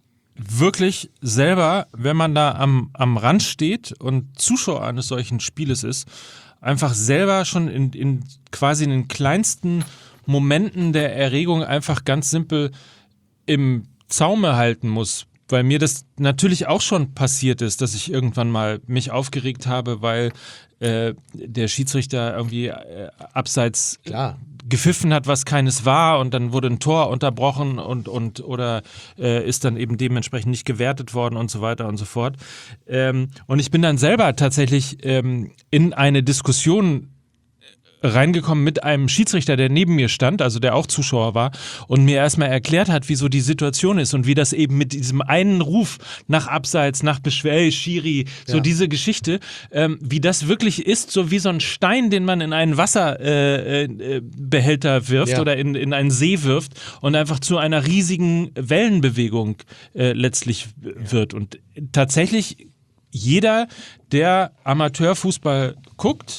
wirklich selber, wenn man da am, am Rand steht und Zuschauer eines solchen Spieles ist, einfach selber schon in, in quasi in den kleinsten Momenten der Erregung einfach ganz simpel im Zaume halten muss, weil mir das natürlich auch schon passiert ist, dass ich irgendwann mal mich aufgeregt habe, weil äh, der Schiedsrichter irgendwie äh, abseits Klar. gepfiffen hat, was keines war, und dann wurde ein Tor unterbrochen und, und oder äh, ist dann eben dementsprechend nicht gewertet worden und so weiter und so fort. Ähm, und ich bin dann selber tatsächlich ähm, in eine Diskussion reingekommen mit einem Schiedsrichter, der neben mir stand, also der auch Zuschauer war und mir erstmal erklärt hat, wieso die Situation ist und wie das eben mit diesem einen Ruf nach Abseits, nach Beschwer, Schiri, so Ja. diese Geschichte, ähm, wie das wirklich ist, so wie so ein Stein, den man in einen Wasserbehälter äh, äh, Behälter wirft Ja. oder in, in einen See wirft und einfach zu einer riesigen Wellenbewegung äh, letztlich w- wird. Und tatsächlich jeder, der Amateurfußball guckt,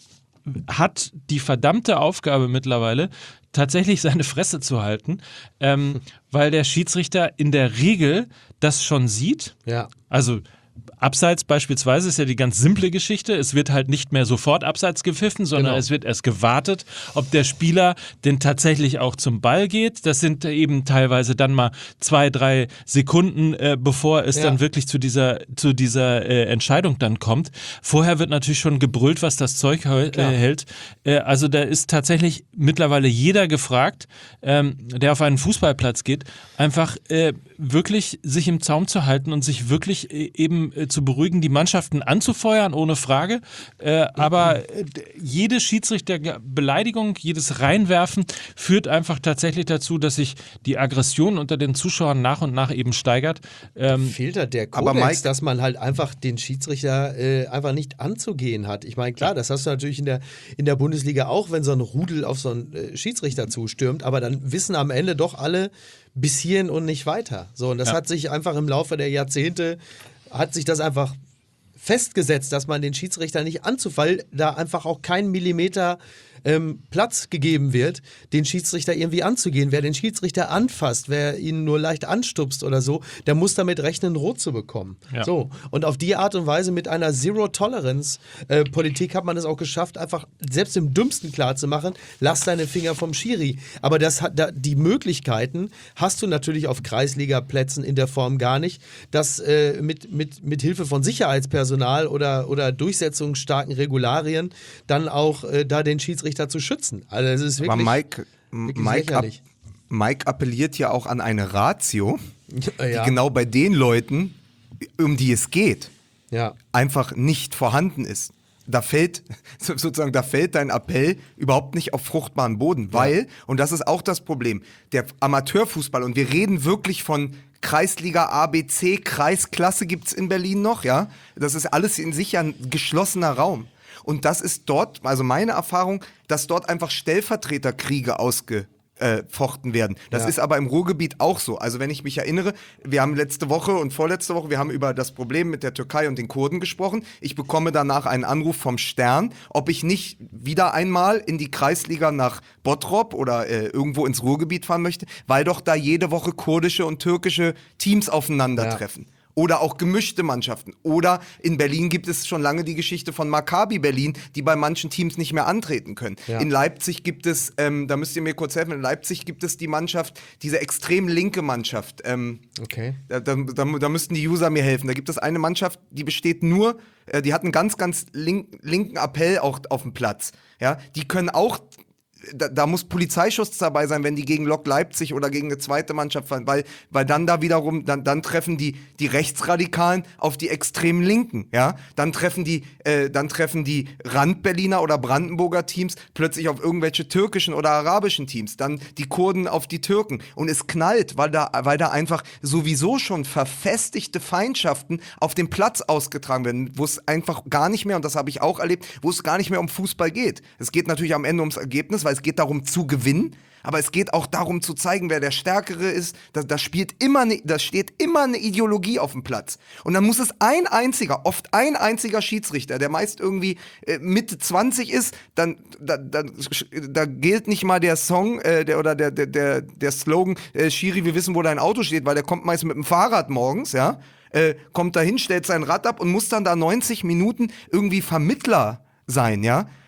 hat die verdammte Aufgabe mittlerweile, tatsächlich seine Fresse zu halten, ähm, weil der Schiedsrichter in der Regel das schon sieht. Ja. Also Abseits beispielsweise ist ja die ganz simple Geschichte. Es wird halt nicht mehr sofort Abseits gepfiffen, sondern Genau. es wird erst gewartet, ob der Spieler denn tatsächlich auch zum Ball geht. Das sind eben teilweise dann mal zwei, drei Sekunden, äh, bevor es Ja. dann wirklich zu dieser, zu dieser äh, Entscheidung dann kommt. Vorher wird natürlich schon gebrüllt, was das Zeug heu- Klar. äh, hält. Äh, also da ist tatsächlich mittlerweile jeder gefragt, ähm, der auf einen Fußballplatz geht, einfach äh, wirklich sich im Zaum zu halten und sich wirklich äh, eben äh, zu beruhigen, die Mannschaften anzufeuern, ohne Frage. Äh, aber äh, jede Schiedsrichterbeleidigung, jedes Reinwerfen führt einfach tatsächlich dazu, dass sich die Aggression unter den Zuschauern nach und nach eben steigert. Ähm, Fehlt halt der Aber Kodex, Mike- dass man halt einfach den Schiedsrichter äh, einfach nicht anzugehen hat. Ich meine, klar, das hast du natürlich in der, in der Bundesliga auch, wenn so ein Rudel auf so einen äh, Schiedsrichter zustürmt, aber dann wissen am Ende doch alle bis hierhin und nicht weiter. So, und das Ja. hat sich einfach im Laufe der Jahrzehnte, hat sich das einfach festgesetzt, dass man den Schiedsrichter nicht anzufallen, da einfach auch kein Millimeter ähm, Platz gegeben wird, den Schiedsrichter irgendwie anzugehen. Wer den Schiedsrichter anfasst, wer ihn nur leicht anstupst oder so, der muss damit rechnen, rot zu bekommen. Ja. So. Und auf die Art und Weise mit einer Zero-Tolerance-Politik hat man es auch geschafft, einfach selbst im Dümmsten klarzumachen, lass deine Finger vom Schiri. Aber das hat, da, die Möglichkeiten hast du natürlich auf Kreisliga-Plätzen in der Form gar nicht, dass äh, mit, mit, mit Hilfe von Sicherheitspersonal oder, oder durchsetzungsstarken Regularien dann auch äh, da den Schiedsrichter zu schützen. Also es ist Aber wirklich, Mike, wirklich Mike, ab, lächerlich. Mike appelliert ja auch an eine Ratio, Ja. die genau bei den Leuten, um die es geht, Ja. einfach nicht vorhanden ist. Da fällt, so- sozusagen, da fällt dein Appell überhaupt nicht auf fruchtbaren Boden, weil, und das ist auch das Problem, der Amateurfußball, und wir reden wirklich von Kreisliga A, B, C, Kreisklasse gibt's in Berlin noch, ja, das ist alles in sich ja ein geschlossener Raum. Und das ist dort, also meine Erfahrung, dass dort einfach Stellvertreterkriege ausge äh, fochten werden. Das Ja. ist aber im Ruhrgebiet auch so. Also wenn ich mich erinnere, wir haben letzte Woche und vorletzte Woche, wir haben über das Problem mit der Türkei und den Kurden gesprochen. Ich bekomme danach einen Anruf vom Stern, ob ich nicht wieder einmal in die Kreisliga nach Bottrop oder äh, irgendwo ins Ruhrgebiet fahren möchte, weil doch da jede Woche kurdische und türkische Teams aufeinandertreffen. Oder auch gemischte Mannschaften. Oder in Berlin gibt es schon lange die Geschichte von Maccabi Berlin, die bei manchen Teams nicht mehr antreten können. Ja. In Leipzig gibt es, ähm, da müsst ihr mir kurz helfen, in Leipzig gibt es die Mannschaft, diese extrem linke Mannschaft. Ähm, Okay. da, da, da, da müssten die User mir helfen. Da gibt es eine Mannschaft, die besteht nur, äh, die hat einen ganz, ganz link, linken Appell auch auf dem Platz. Ja? Die können auch, da, da muss Polizeischutz dabei sein, wenn die gegen Lok Leipzig oder gegen eine zweite Mannschaft fallen, weil, weil dann da wiederum, dann, dann treffen die, die Rechtsradikalen auf die extrem Linken, ja, dann treffen die, äh, dann treffen die Rand-Berliner oder Brandenburger Teams plötzlich auf irgendwelche türkischen oder arabischen Teams, dann die Kurden auf die Türken und es knallt, weil da, weil da einfach sowieso schon verfestigte Feindschaften auf dem Platz ausgetragen werden, wo es einfach gar nicht mehr, und das habe ich auch erlebt, wo es gar nicht mehr um Fußball geht. Es geht natürlich am Ende ums Ergebnis, weil es geht darum zu gewinnen, aber es geht auch darum zu zeigen, wer der Stärkere ist. Da, da, spielt immer ne, da steht immer eine Ideologie auf dem Platz. Und dann muss es ein einziger, oft ein einziger Schiedsrichter, der meist irgendwie äh, Mitte zwanzig ist, dann da, da, da gilt nicht mal der Song äh, der, oder der, der, der, der Slogan, äh, Schiri, wir wissen, wo dein Auto steht, weil der kommt meist mit dem Fahrrad morgens, ja, äh, kommt dahin, stellt sein Rad ab und muss dann da neunzig Minuten irgendwie Vermittler sein, ja.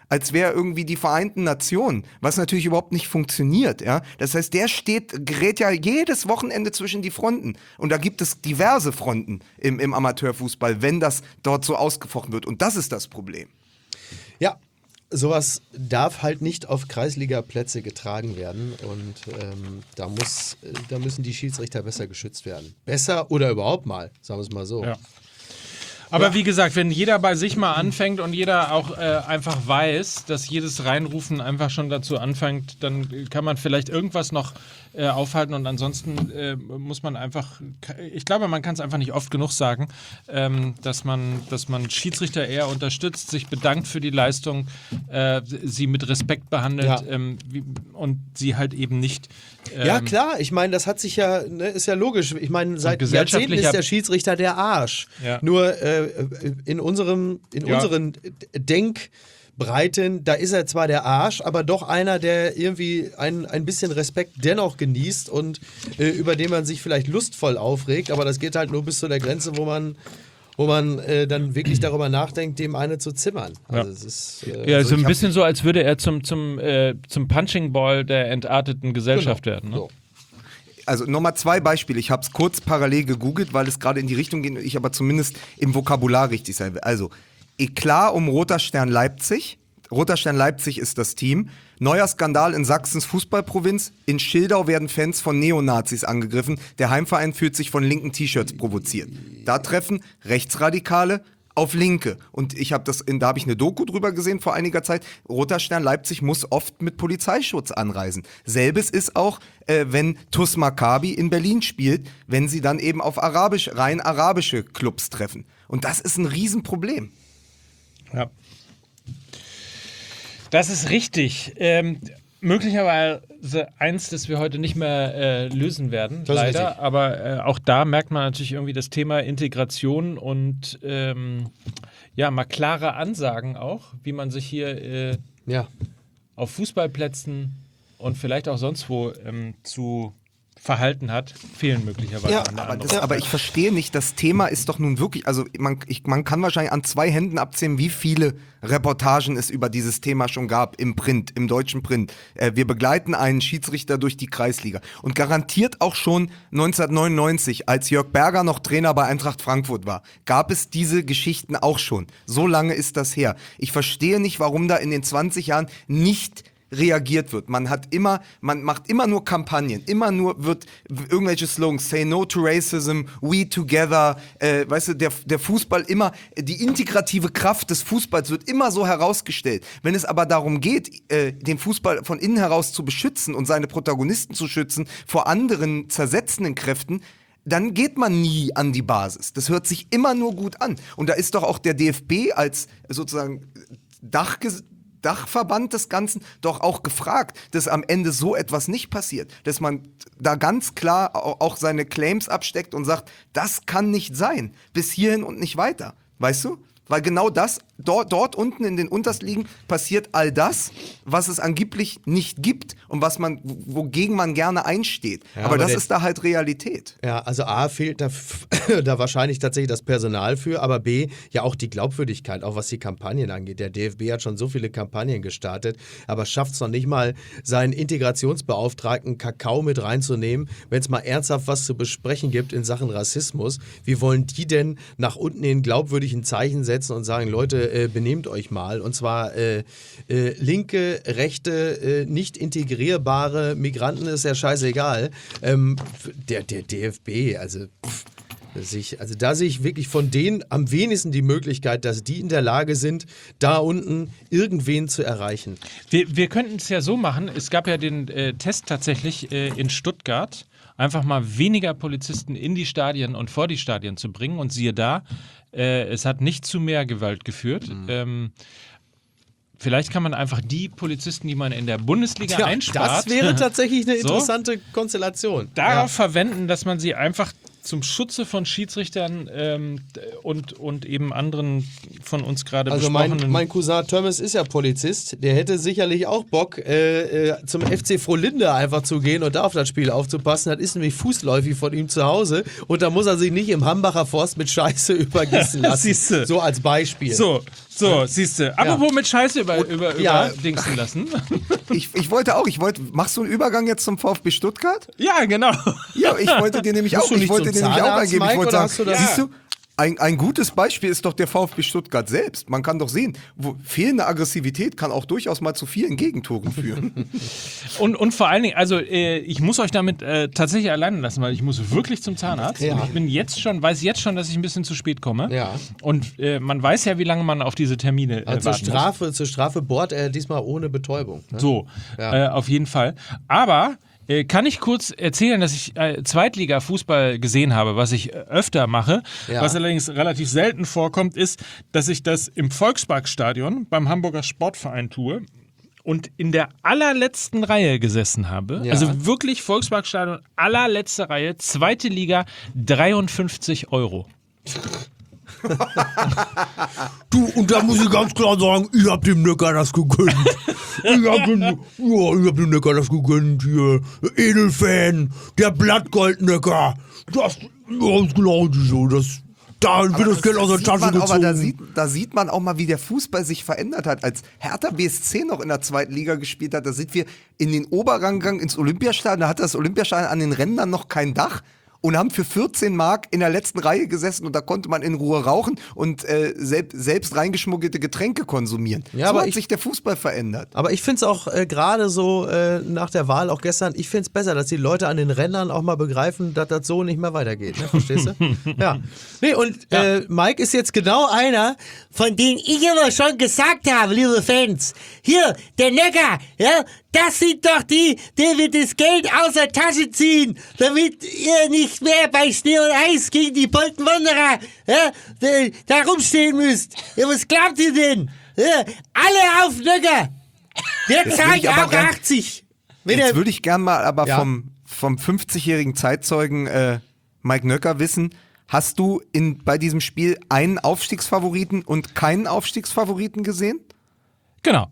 als wäre irgendwie die Vereinten Nationen, was natürlich überhaupt nicht funktioniert, ja. Das heißt, der steht, gerät ja jedes Wochenende zwischen die Fronten. Und da gibt es diverse Fronten im, im Amateurfußball, wenn das dort so ausgefochten wird. Und das ist das Problem. Ja, sowas darf halt nicht auf Kreisliga-Plätze getragen werden und ähm, da, muss, da müssen die Schiedsrichter besser geschützt werden. Besser oder überhaupt mal, sagen wir es mal so. Ja. Aber ja. wie gesagt, wenn jeder bei sich mal anfängt und jeder auch äh, einfach weiß, dass jedes Reinrufen einfach schon dazu anfängt, dann kann man vielleicht irgendwas noch äh, aufhalten und ansonsten äh, muss man einfach, ich glaube, man kann es einfach nicht oft genug sagen, ähm, dass man, dass man Schiedsrichter eher unterstützt, sich bedankt für die Leistung, äh, sie mit Respekt behandelt Ja. ähm, wie, und sie halt eben nicht ähm, Ja, klar, ich meine, das hat sich ja, ne, ist ja logisch. Ich meine, seit Jahrzehnten gesellschaftlicher- ist der Schiedsrichter der Arsch. Ja. Nur äh, in, unserem, in Ja. unseren Denkbreiten, da ist er zwar der Arsch, aber doch einer, der irgendwie ein, ein bisschen Respekt dennoch genießt und äh, über den man sich vielleicht lustvoll aufregt, aber das geht halt nur bis zu der Grenze, wo man wo man äh, dann wirklich darüber nachdenkt, dem eine zu zimmern. Also Ja. es ist, äh, Ja, Also so ein ich hab- bisschen so, als würde er zum, zum, äh, zum Punching Ball der entarteten Gesellschaft genau. werden. Ne? So. Also nochmal zwei Beispiele. Ich habe es kurz parallel gegoogelt, weil es gerade in die Richtung geht, ich aber zumindest im Vokabular richtig sein will. Also, Eklat um Roter Stern Leipzig. Roter Stern Leipzig ist das Team. Neuer Skandal in Sachsens Fußballprovinz. In Schildau werden Fans von Neonazis angegriffen. Der Heimverein fühlt sich von linken T-Shirts provoziert. Da treffen Rechtsradikale auf Linke. Und ich habe das, in, da habe ich eine Doku drüber gesehen vor einiger Zeit. Roter Stern Leipzig muss oft mit Polizeischutz anreisen. Selbes ist auch, äh, wenn T U S Maccabi in Berlin spielt, wenn sie dann eben auf arabisch, rein arabische Clubs treffen. Und das ist ein Riesenproblem. Ja. Das ist richtig. Ähm, möglicherweise eins, das wir heute nicht mehr äh, lösen werden, Das ist leider. richtig. Aber äh, auch da merkt man natürlich irgendwie das Thema Integration und ähm, ja, mal klare Ansagen auch, wie man sich hier äh, Ja. auf Fußballplätzen und vielleicht auch sonst wo ähm, zu verhalten hat, fehlen möglicherweise Ja, an der Aber, anderen das, aber ich verstehe nicht, das Thema ist doch nun wirklich, also man, ich, man kann wahrscheinlich an zwei Händen abzählen, wie viele Reportagen es über dieses Thema schon gab im Print, im deutschen Print. Äh, wir begleiten einen Schiedsrichter durch die Kreisliga. Und garantiert auch schon neunzehnhundertneunundneunzig, als Jörg Berger noch Trainer bei Eintracht Frankfurt war, gab es diese Geschichten auch schon. So lange ist das her. Ich verstehe nicht, warum da in den zwanzig Jahren nicht reagiert wird. Man hat immer, man macht immer nur Kampagnen, immer nur wird w- irgendwelche Slogans, say no to racism, we together, äh, weißt du, der, der Fußball immer, die integrative Kraft des Fußballs wird immer so herausgestellt. Wenn es aber darum geht, äh, den Fußball von innen heraus zu beschützen und seine Protagonisten zu schützen vor anderen zersetzenden Kräften, dann geht man nie an die Basis. Das hört sich immer nur gut an. Und da ist doch auch der D F B als sozusagen Dachges Dachverband des Ganzen doch auch gefragt, dass am Ende so etwas nicht passiert. Dass man da ganz klar au- auch seine Claims absteckt und sagt, das kann nicht sein. Bis hierhin und nicht weiter. Weißt du? Weil genau das, dort, dort unten in den Untersligen passiert all das, was es angeblich nicht gibt und was man, wogegen man gerne einsteht. Ja, aber, aber das der- ist da halt Realität. Ja, also A, fehlt da, da wahrscheinlich tatsächlich das Personal für, aber B, ja auch die Glaubwürdigkeit, auch was die Kampagnen angeht. Der D F B hat schon so viele Kampagnen gestartet, aber schafft es noch nicht mal, seinen Integrationsbeauftragten Kakao mit reinzunehmen, wenn es mal ernsthaft was zu besprechen gibt in Sachen Rassismus. Wie wollen die denn nach unten in glaubwürdigen Zeichen setzen und sagen, Leute, äh, benehmt euch mal. Und zwar äh, äh, linke, rechte, äh, nicht integrierbare Migranten ist ja scheißegal. Ähm, der, der D F B, also pff, sich, also da sehe ich wirklich von denen am wenigsten die Möglichkeit, dass die in der Lage sind, da unten irgendwen zu erreichen. Wir, wir könnten es ja so machen, es gab ja den äh, Test tatsächlich äh, in Stuttgart, einfach mal weniger Polizisten in die Stadien und vor die Stadien zu bringen und siehe da, äh, es hat nicht zu mehr Gewalt geführt. Mhm. Ähm, vielleicht kann man einfach die Polizisten, die man in der Bundesliga Tja, einspart, das wäre tatsächlich eine So? interessante Konstellation. darauf verwenden, dass man sie einfach zum Schutze von Schiedsrichtern ähm, und, und eben anderen von uns gerade Also mein, besprochenen... mein Cousin Thomas ist ja Polizist, der hätte sicherlich auch Bock, äh, äh, zum F C Frohlinde einfach zu gehen und da auf das Spiel aufzupassen. Das ist nämlich fußläufig von ihm zu Hause und da muss er sich nicht im Hambacher Forst mit Scheiße übergießen lassen. Siehste. So als Beispiel. So, So, siehst du. Apropos mit Scheiße über, über, über ja. Dingsen lassen. Ich, ich wollte auch, ich wollte, machst du einen Übergang jetzt zum VfB Stuttgart? Ja, genau. Ja, ich wollte dir nämlich Musst auch, du ich nicht wollte zum dir nämlich auch Zahnarzt, eingeben. Ich Mike, wollte oder sagen, hast du das- siehst du, ein, ein gutes Beispiel ist doch der VfB Stuttgart selbst. Man kann doch sehen, wo fehlende Aggressivität kann auch durchaus mal zu vielen Gegentoren führen. Und, und vor allen Dingen, also äh, ich muss euch damit äh, tatsächlich alleine lassen, weil ich muss wirklich zum Zahnarzt. Ja. Und ich bin jetzt schon, weiß jetzt schon, dass ich ein bisschen zu spät komme. Ja. Und äh, man weiß ja, wie lange man auf diese Termine äh, Also zur warten Strafe, zur Strafe bohrt er diesmal ohne Betäubung. Ne? muss. So, Ja. äh, auf jeden Fall. Aber äh, kann ich kurz erzählen, dass ich äh, Zweitliga-Fußball gesehen habe, was ich äh, öfter mache, Ja. was allerdings relativ selten vorkommt, ist, dass ich das im Volksparkstadion beim Hamburger Sportverein tue und in der allerletzten Reihe gesessen habe. Ja. Also wirklich Volksparkstadion, allerletzte Reihe, zweite Liga, dreiundfünfzig Euro. Du, und da muss ich ganz klar sagen, ich hab dem Neckar das gegönnt. Ich hab dem, ja, ich hab dem Neckar das gegönnt hier. Edelfan, der Blattgoldneckar. Das, ja, genau so, das, da wird das Geld aus der sieht Tasche man, gezogen. aber da sieht, da sieht man auch mal, wie der Fußball sich verändert hat. Als Hertha B S C noch in der zweiten Liga gespielt hat, da sind wir in den Oberrang gegangen, ins Olympiastadion. Da hat das Olympiastadion an den Rändern noch kein Dach. Und haben für vierzehn Mark in der letzten Reihe gesessen und da konnte man in Ruhe rauchen und äh, selb, selbst reingeschmuggelte Getränke konsumieren. Ja, so aber hat ich- sich der Fußball verändert. Aber ich finde es auch äh, gerade so äh, nach der Wahl, auch gestern, ich finde es besser, dass die Leute an den Rändern auch mal begreifen, dass das so nicht mehr weitergeht. Ne? Verstehst du? Ja. Nee, und äh, Mike ist jetzt genau einer, Von denen ich aber schon gesagt habe, liebe Fans. Hier, der Neckar, ja, das sind doch die, die wir das Geld aus der Tasche ziehen, damit ihr nicht mehr bei Schnee und Eis gegen die Bolton Wanderer ja, da- da rumstehen müsst. Ja, was glaubt ihr denn? Ja, alle auf Neckar. Der will zahlt ich aber auch gern- achtzig. Wenn Jetzt er, würde ich gern mal aber Ja. vom, vom fünfzigjährigen Zeitzeugen äh, Mike Nöcker wissen, hast du in, bei diesem Spiel einen Aufstiegsfavoriten und keinen Aufstiegsfavoriten gesehen? Genau.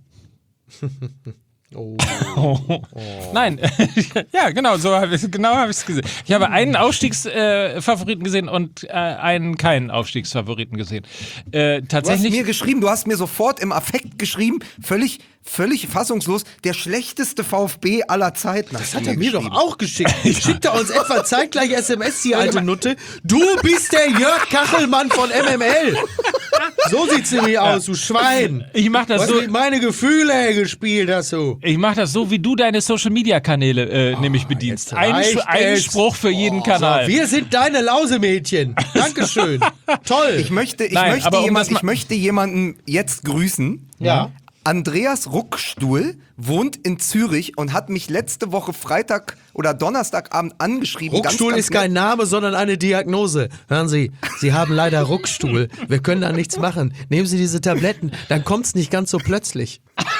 oh, Nein, ja, genau, so habe ich genau habe ich es gesehen. Ich habe einen Aufstiegsfavoriten äh, Favoriten gesehen und äh, einen keinen Aufstiegsfavoriten gesehen. Äh, Du hast tatsächlich. mir geschrieben, du hast mir sofort im Affekt geschrieben, völlig, völlig fassungslos, der schlechteste VfB aller Zeiten. das hat er mir doch auch geschickt. Schickt er uns etwa zeitgleich S M S, die alte Nutte. Du bist der Jörg Kachelmann von M M L. So sieht's nämlich aus, du Schwein. Ich mach das Was so. mit meine Gefühle gespielt hast du. Ich mache das so, wie du deine Social-Media-Kanäle äh, nämlich bedienst. jetzt Ein, reicht ein es. Spruch für jeden Kanal. Wir sind deine Lausemädchen. Dankeschön. Toll. Ich möchte, ich, Nein, möchte aber um jemand, das mal- ich möchte jemanden jetzt grüßen. Ja. Andreas Ruckstuhl wohnt in Zürich und hat mich letzte Woche Freitag oder Donnerstagabend angeschrieben. Ruckstuhl ganz, ganz ist kein Name, sondern eine Diagnose. Hören Sie, Sie haben leider Ruckstuhl. Wir können da nichts machen. Nehmen Sie diese Tabletten, dann kommt's nicht ganz so plötzlich.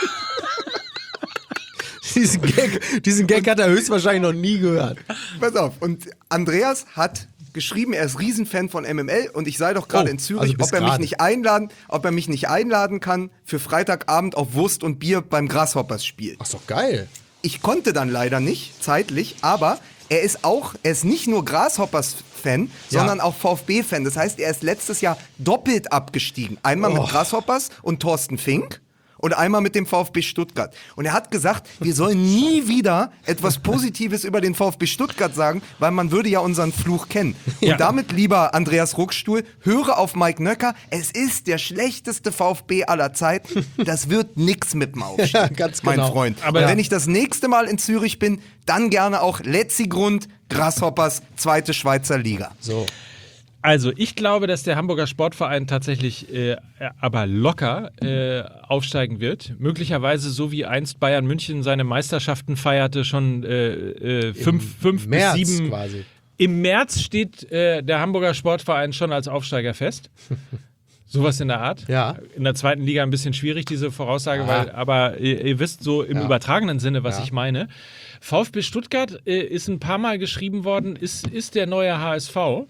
diesen, Gag, diesen Gag hat er höchstwahrscheinlich noch nie gehört. Pass auf. Und Andreas hat geschrieben, er ist Riesenfan von M M L und ich sei doch gerade Oh, in Zürich, also bis ob er mich gerade. nicht einladen, ob er mich nicht einladen kann für Freitagabend auf Wurst und Bier beim Grasshoppers Spiel. Ach, ist doch geil. Ich konnte dann leider nicht, zeitlich, aber er ist auch, er ist nicht nur Grasshoppers-Fan, Ja. sondern auch VfB-Fan. Das heißt, er ist letztes Jahr doppelt abgestiegen. Einmal Oh. mit Grasshoppers und Thorsten Fink und einmal mit dem VfB Stuttgart. Und er hat gesagt, wir sollen nie wieder etwas Positives über den VfB Stuttgart sagen, weil man würde ja unseren Fluch kennen. Und Ja. damit, lieber Andreas Ruckstuhl, höre auf Mike Nöcker, es ist der schlechteste VfB aller Zeiten. Das wird nix mit dem Aufstieg, Ja, ganz mein genau. Freund. Aber Aber ja. wenn ich das nächste Mal in Zürich bin, dann gerne auch Letzigrund, Grasshoppers, zweite Schweizer Liga. So. Also, ich glaube, dass der Hamburger Sportverein tatsächlich äh, aber locker äh, aufsteigen wird. Möglicherweise so wie einst Bayern München seine Meisterschaften feierte, schon äh, äh, fünf, fünf März bis sieben. quasi. Im März steht äh, der Hamburger Sportverein schon als Aufsteiger fest. Sowas in der Art. Ja. In der zweiten Liga ein bisschen schwierig, diese Voraussage, Ah. weil, aber ihr, ihr wisst so im Ja. übertragenen Sinne, was Ja. ich meine. VfB Stuttgart äh, ist ein paar Mal geschrieben worden, ist, ist der neue H S V.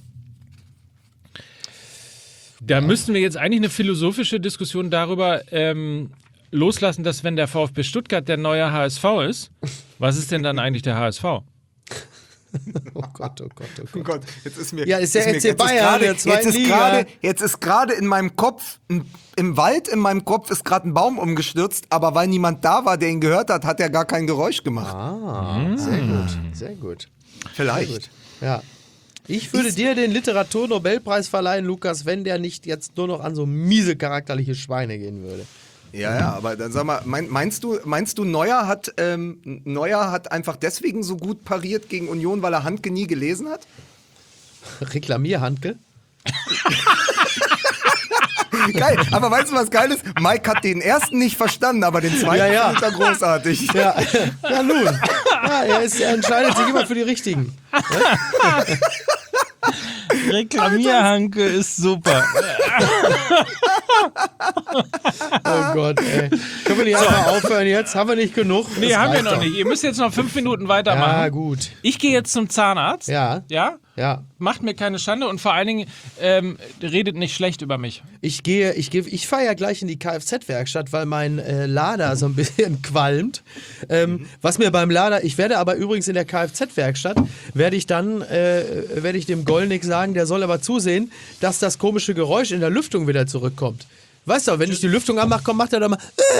Da müssten wir jetzt eigentlich eine philosophische Diskussion darüber ähm, loslassen, dass wenn der VfB Stuttgart der neue H S V ist, was ist denn dann eigentlich der H S V? Oh Gott, oh Gott, oh Gott. Oh Gott, jetzt ist mir. Ja, ist der mir- F C jetzt Bayern grade- der zweiten jetzt ist Liga. grade- Jetzt ist gerade in meinem Kopf, ein- im Wald in meinem Kopf ist gerade ein Baum umgestürzt, aber weil niemand da war, der ihn gehört hat, hat er gar kein Geräusch gemacht. Ah, sehr gut, sehr gut. Vielleicht. Gut. Ja. Ich würde dir den Literaturnobelpreis verleihen, Lukas, wenn der nicht jetzt nur noch an so miese charakterliche Schweine gehen würde. Ja, ja, aber dann sag mal, mein, meinst du, meinst du, Neuer hat, ähm, Neuer hat einfach deswegen so gut pariert gegen Union, weil er Handke nie gelesen hat? Reklamier, Handke. Geil, aber weißt du, was geil ist? Mike hat den ersten nicht verstanden, aber den zweiten Ja, ja. findet er großartig. Ja, ja nun. Ja, er, ist, er entscheidet sich immer für die Richtigen. Reklamierhanke ist super. Oh Gott, ey. Können wir nicht einfach aufhören jetzt? Haben wir nicht genug? Nee, Das haben wir reicht noch doch. nicht. Ihr müsst jetzt noch fünf Minuten weitermachen. Ja, gut. Ich gehe jetzt zum Zahnarzt. Ja. Ja? Ja. Macht mir keine Schande und vor allen Dingen ähm, redet nicht schlecht über mich. Ich gehe, ich gehe, ich fahre ja gleich in die Kfz-Werkstatt, weil mein äh, Lader so ein bisschen qualmt. Ähm, was mir beim Lader, ich werde aber übrigens in der Kfz-Werkstatt, werde ich dann, äh, werde ich dem Gollnick sagen, der soll aber zusehen, dass das komische Geräusch in der Lüftung wieder zurückkommt. Weißt du, wenn ich die Lüftung anmache, komm, macht er doch mal.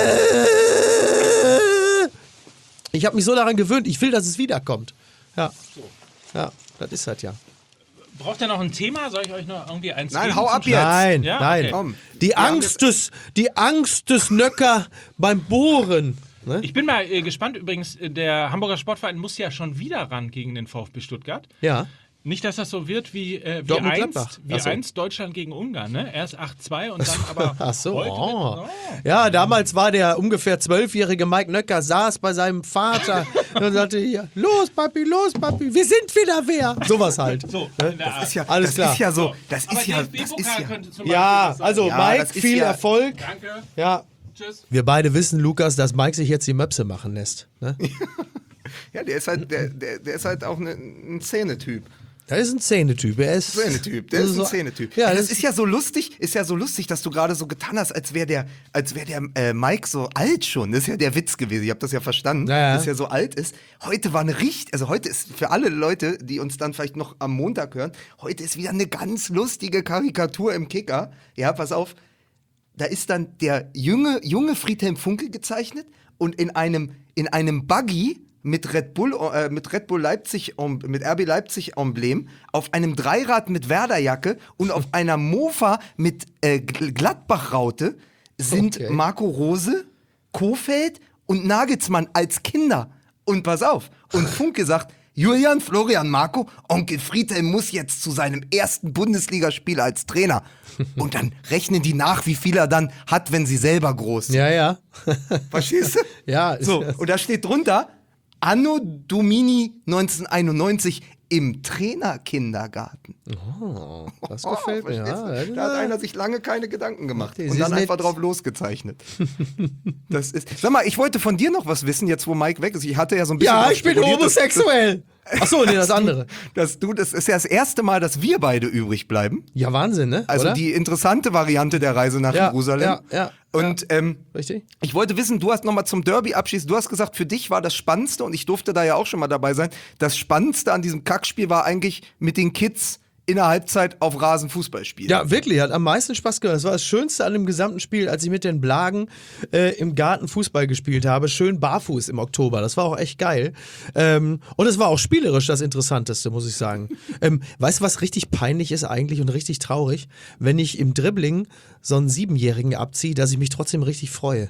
Ich habe mich so daran gewöhnt, ich will, dass es wiederkommt. Ja. Ja, das ist halt ja. Braucht ihr noch ein Thema? Soll ich euch noch irgendwie eins Nein, geben hau zum ab Schluss? jetzt. Nein, Ja? nein. Okay. Komm. Die Wir haben Angst des, die Angst des Nöcker beim Bohren. Ne? Ich bin mal äh, gespannt übrigens, äh, der Hamburger Sportverein muss ja schon wieder ran gegen den VfB Stuttgart. Ja. Nicht, dass das so wird wie, äh, wie, Dortmund Gladbach. einst, wie Ach so. einst Deutschland gegen Ungarn. Ne? Erst acht zwei und dann aber Ach so. heute Oh. mit, oh. Ja, damals war der ungefähr zwölfjährige Mike Nöcker, saß bei seinem Vater und sagte hier, los Papi, los Papi, wir sind wieder wer. Sowas halt. So, in der Art. Das ist ja, Alles das klar. ist ja so, das Aber ist ja, das ist DFB-Pokal ja. könnte zum Beispiel Ja, was sein. also Ja, Mike, das ist viel ja- Erfolg. Danke, Ja. tschüss. Wir beide wissen, Lukas, dass Mike sich jetzt die Möpse machen lässt. Ne? Ja, der ist halt, der, der, der ist halt auch ne, ein Szenetyp. Der ist ein Szenetyp. Er ist Szenetyp, der ist ein so- Szenetyp. Ja, das, das ist ja so lustig, ist ja so lustig, dass du gerade so getan hast, als wäre der, als wäre der äh, Mike so alt schon. Das ist ja der Witz gewesen. Ich habe das ja verstanden, Ja, ja. dass er so alt ist. Heute war eine richtig, also heute ist für alle Leute, die uns dann vielleicht noch am Montag hören, heute ist wieder eine ganz lustige Karikatur im Kicker. Ja, pass auf. Da ist dann der junge, junge Friedhelm Funkel gezeichnet und in einem, in einem Buggy mit Red Bull, äh, mit Red Bull Leipzig, mit R B Leipzig Emblem, auf einem Dreirad mit Werderjacke und auf einer Mofa mit äh, Gl- Gladbach-Raute sind Okay. Marco Rose, Kofeld und Nagelsmann als Kinder. Und pass auf, und Funke sagt, Julian, Florian, Marco, Onkel Friedhelm muss jetzt zu seinem ersten Bundesligaspiel als Trainer. Und dann rechnen die nach, wie viel er dann hat, wenn sie selber groß sind. Ja, ja. Verstehst du? Ja. So, und da steht drunter, Anno Domini neunzehnhunderteinundneunzig im Trainerkindergarten. Oh, das gefällt mir. Verstehst du? Ja, Da hat einer sich lange keine Gedanken gemacht Das und dann ist einfach nett. drauf losgezeichnet. Das ist. Sag mal, ich wollte von dir noch was wissen, jetzt wo Mike weg ist. Ich hatte ja so ein bisschen. ja, drauf ich bin spekuliert, dass- homosexuell. Achso, nee, das andere. Dass du, das ist ja das erste Mal, dass wir beide übrig bleiben. Ja, Wahnsinn, ne? Also Oder? die interessante Variante der Reise nach Ja, Jerusalem. ja, ja, Und ähm, Richtig? ich wollte wissen, du hast nochmal zum Derby abschließen. Du hast gesagt, für dich war das Spannendste, und ich durfte da ja auch schon mal dabei sein, das Spannendste an diesem Kackspiel war eigentlich mit den Kids in der Halbzeit auf Rasen Fußball spielen. Ja, wirklich, hat am meisten Spaß gemacht. Das war das Schönste an dem gesamten Spiel, als ich mit den Blagen äh, im Garten Fußball gespielt habe. Schön barfuß im Oktober. Das war auch echt geil. Ähm, und es war auch spielerisch das Interessanteste, muss ich sagen. ähm, weißt du, was richtig peinlich ist eigentlich und richtig traurig? Wenn ich im Dribbling so einen Siebenjährigen abziehe, dass ich mich trotzdem richtig freue.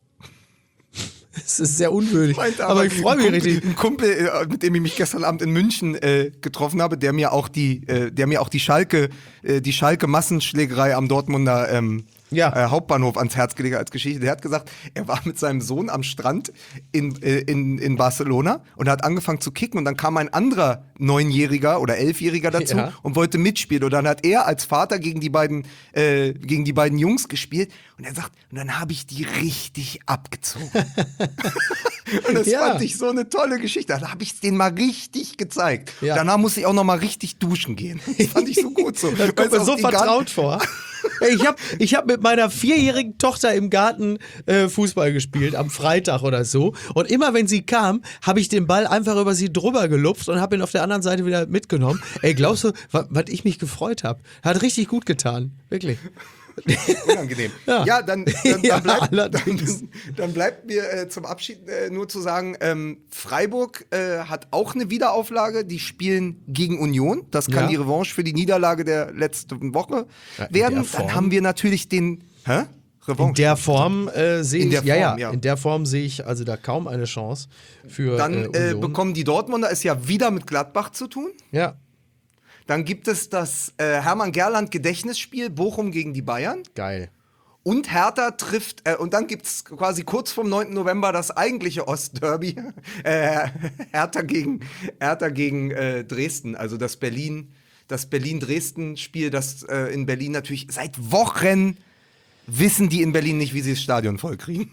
Es ist sehr unwürdig. Meint Aber ich freue mich ein Kumpel, richtig. Ein Kumpel, äh, mit dem ich mich gestern Abend in München äh, getroffen habe, der mir auch die, äh, der mir auch die Schalke, äh, die Schalke Massenschlägerei am Dortmunder ähm, Ja. äh, Hauptbahnhof ans Herz gelegt hat als Geschichte. Der hat gesagt, er war mit seinem Sohn am Strand in, äh, in, in Barcelona und hat angefangen zu kicken, und dann kam ein anderer Neunjähriger oder Elfjähriger dazu Ja. und wollte mitspielen. Und dann hat er als Vater gegen die beiden, äh, gegen die beiden Jungs gespielt, und er sagt, und dann habe ich die richtig abgezogen. Und das Ja. fand ich so eine tolle Geschichte. Da habe ich es denen mal richtig gezeigt. Ja. Danach musste ich auch noch mal richtig duschen gehen. Das fand ich so gut so. Das kommt Weil es mir auch so egal- vertraut vor. Ich habe ich hab mit meiner vierjährigen Tochter im Garten äh, Fußball gespielt, am Freitag oder so. Und immer wenn sie kam, habe ich den Ball einfach über sie drüber gelupft und habe ihn auf der anderen Seite wieder mitgenommen. Ey, glaubst du, was ich mich gefreut habe? Hat richtig gut getan, wirklich. Unangenehm. Ja, ja dann, dann, dann, Ja, bleibt, dann, allerdings. dann bleibt mir äh, zum Abschied äh, nur zu sagen, ähm, Freiburg äh, hat auch eine Wiederauflage. Die spielen gegen Union. Das kann Ja. die Revanche für die Niederlage der letzten Woche Ja, in werden. der Form. Dann haben wir natürlich den... Hä? Revanche. In der Form äh, sehe In ich, der ja, ja, Form, ja. in der Form sehe ich also da kaum eine Chance für Dann äh, äh, Union. bekommen die Dortmunder es ja wieder mit Gladbach zu tun. Ja, Dann gibt es das äh, Hermann Gerland Gedächtnisspiel Bochum gegen die Bayern. geil. Und Hertha trifft, äh, und dann gibt es quasi kurz vorm neunten November das eigentliche Ostderby. äh, Hertha gegen, Hertha gegen äh, Dresden, also das Berlin, das Berlin-Dresden-Spiel, das äh, in Berlin natürlich seit Wochen wissen die in Berlin nicht, wie sie das Stadion vollkriegen.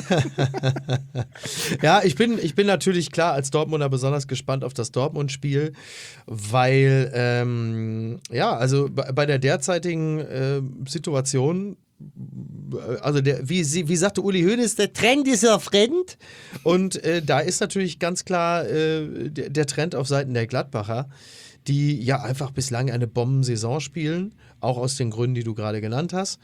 Ja, ich bin, ich bin natürlich klar als Dortmunder besonders gespannt auf das Dortmund-Spiel, weil, ähm, ja, also bei, bei der derzeitigen äh, Situation, äh, also der, wie, sie- wie sagte Uli Hoeneß, der Trend ist ja fremd. Und äh, da ist natürlich ganz klar äh, der, der Trend auf Seiten der Gladbacher, die ja einfach bislang eine Bombensaison spielen, auch aus den Gründen, die du gerade genannt hast.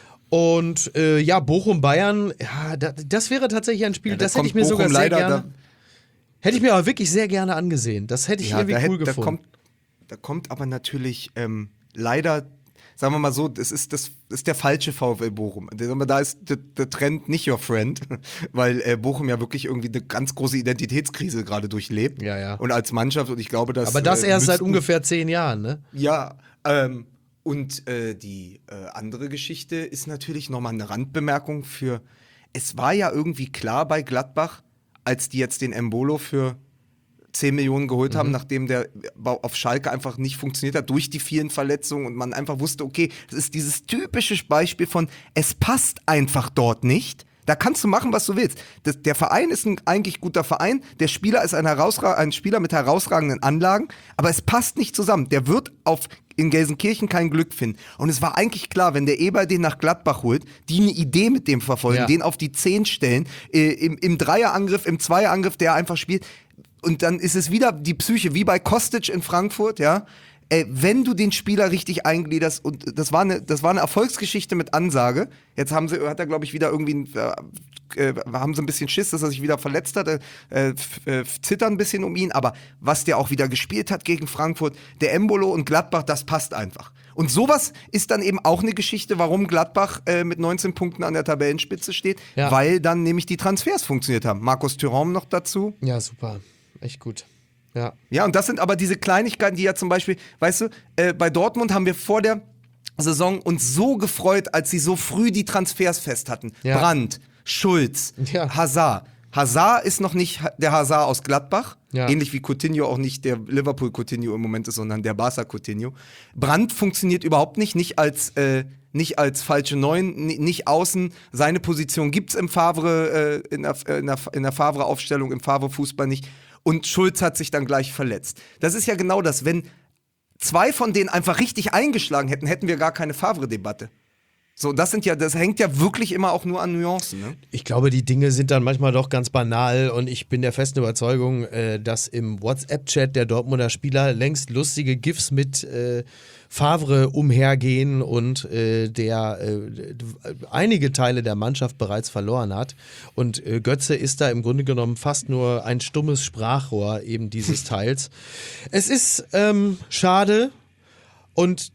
Und äh, ja, Bochum-Bayern, ja, da, das wäre tatsächlich ein Spiel, Ja, da das hätte ich kommt mir sogar Bochum sehr leider gerne, da- hätte ich mir aber wirklich sehr gerne angesehen. Das hätte ich Ja, irgendwie da, cool hätt- da, gefunden. kommt, da kommt aber natürlich ähm, leider, sagen wir mal so, das ist, das ist der falsche VfL Bochum. Da ist der, der Trend nicht your friend, weil äh, Bochum ja wirklich irgendwie eine ganz große Identitätskrise gerade durchlebt. Ja, ja. Und als Mannschaft, und ich glaube, dass. aber das äh, erst seit müssten- ungefähr zehn Jahren, ne? Ja, ähm, und äh, die äh, andere Geschichte ist natürlich nochmal eine Randbemerkung für, es war ja irgendwie klar bei Gladbach, als die jetzt den Embolo für zehn Millionen geholt haben, nachdem der auf Schalke einfach nicht funktioniert hat, durch die vielen Verletzungen und man einfach wusste, okay, das ist dieses typische Beispiel von, es passt einfach dort nicht. Da kannst du machen, was du willst. Das, der Verein ist ein eigentlich guter Verein, der Spieler ist ein, herausra- ein Spieler mit herausragenden Anlagen, aber es passt nicht zusammen. Der wird auf, in Gelsenkirchen kein Glück finden. Und es war eigentlich klar, wenn der Eber den nach Gladbach holt, die eine Idee mit dem verfolgen, Ja. den auf die Zehn stellen, äh, im, im Dreierangriff, im Zweierangriff, der einfach spielt. Und dann ist es wieder die Psyche, wie bei Kostic in Frankfurt, ja. Ey, wenn du den Spieler richtig eingliederst, und das war eine, das war eine Erfolgsgeschichte mit Ansage. Jetzt haben sie, hat er, glaube ich, wieder irgendwie, äh, äh, haben sie ein bisschen Schiss, dass er sich wieder verletzt hat, äh, f- äh, zittern ein bisschen um ihn. Aber was der auch wieder gespielt hat gegen Frankfurt, der Embolo und Gladbach, das passt einfach. Und sowas ist dann eben auch eine Geschichte, warum Gladbach äh, mit neunzehn Punkten an der Tabellenspitze steht, Ja. weil dann nämlich die Transfers funktioniert haben. Markus Thuram noch dazu. Ja, super. Echt gut. Ja. Ja, und das sind aber diese Kleinigkeiten, die ja zum Beispiel, weißt du, äh, bei Dortmund haben wir vor der Saison uns so gefreut, als sie so früh die Transfers fest hatten. Ja. Brandt, Schulz, Ja. Hazard. Hazard ist noch nicht der Hazard aus Gladbach, Ja. ähnlich wie Coutinho auch nicht der Liverpool Coutinho im Moment ist, sondern der Barca Coutinho. Brandt funktioniert überhaupt nicht, nicht als äh, nicht als falsche Neun, ni- nicht außen. Seine Position gibt's im Favre äh, in der, in der, in der Favre-Aufstellung, im Favre-Fußball nicht. Und Schulz hat sich dann gleich verletzt. Das ist ja genau das. Wenn zwei von denen einfach richtig eingeschlagen hätten, hätten wir gar keine Favre-Debatte. So, das sind ja, das hängt ja wirklich immer auch nur an Nuancen, ne? Ich glaube, die Dinge sind dann manchmal doch ganz banal und ich bin der festen Überzeugung, äh, dass im WhatsApp-Chat der Dortmunder Spieler längst lustige GIFs mit äh, Favre umhergehen und äh, der äh, einige Teile der Mannschaft bereits verloren hat. Und äh, Götze ist da im Grunde genommen fast nur ein stummes Sprachrohr eben dieses Teils. Es ist ähm, schade und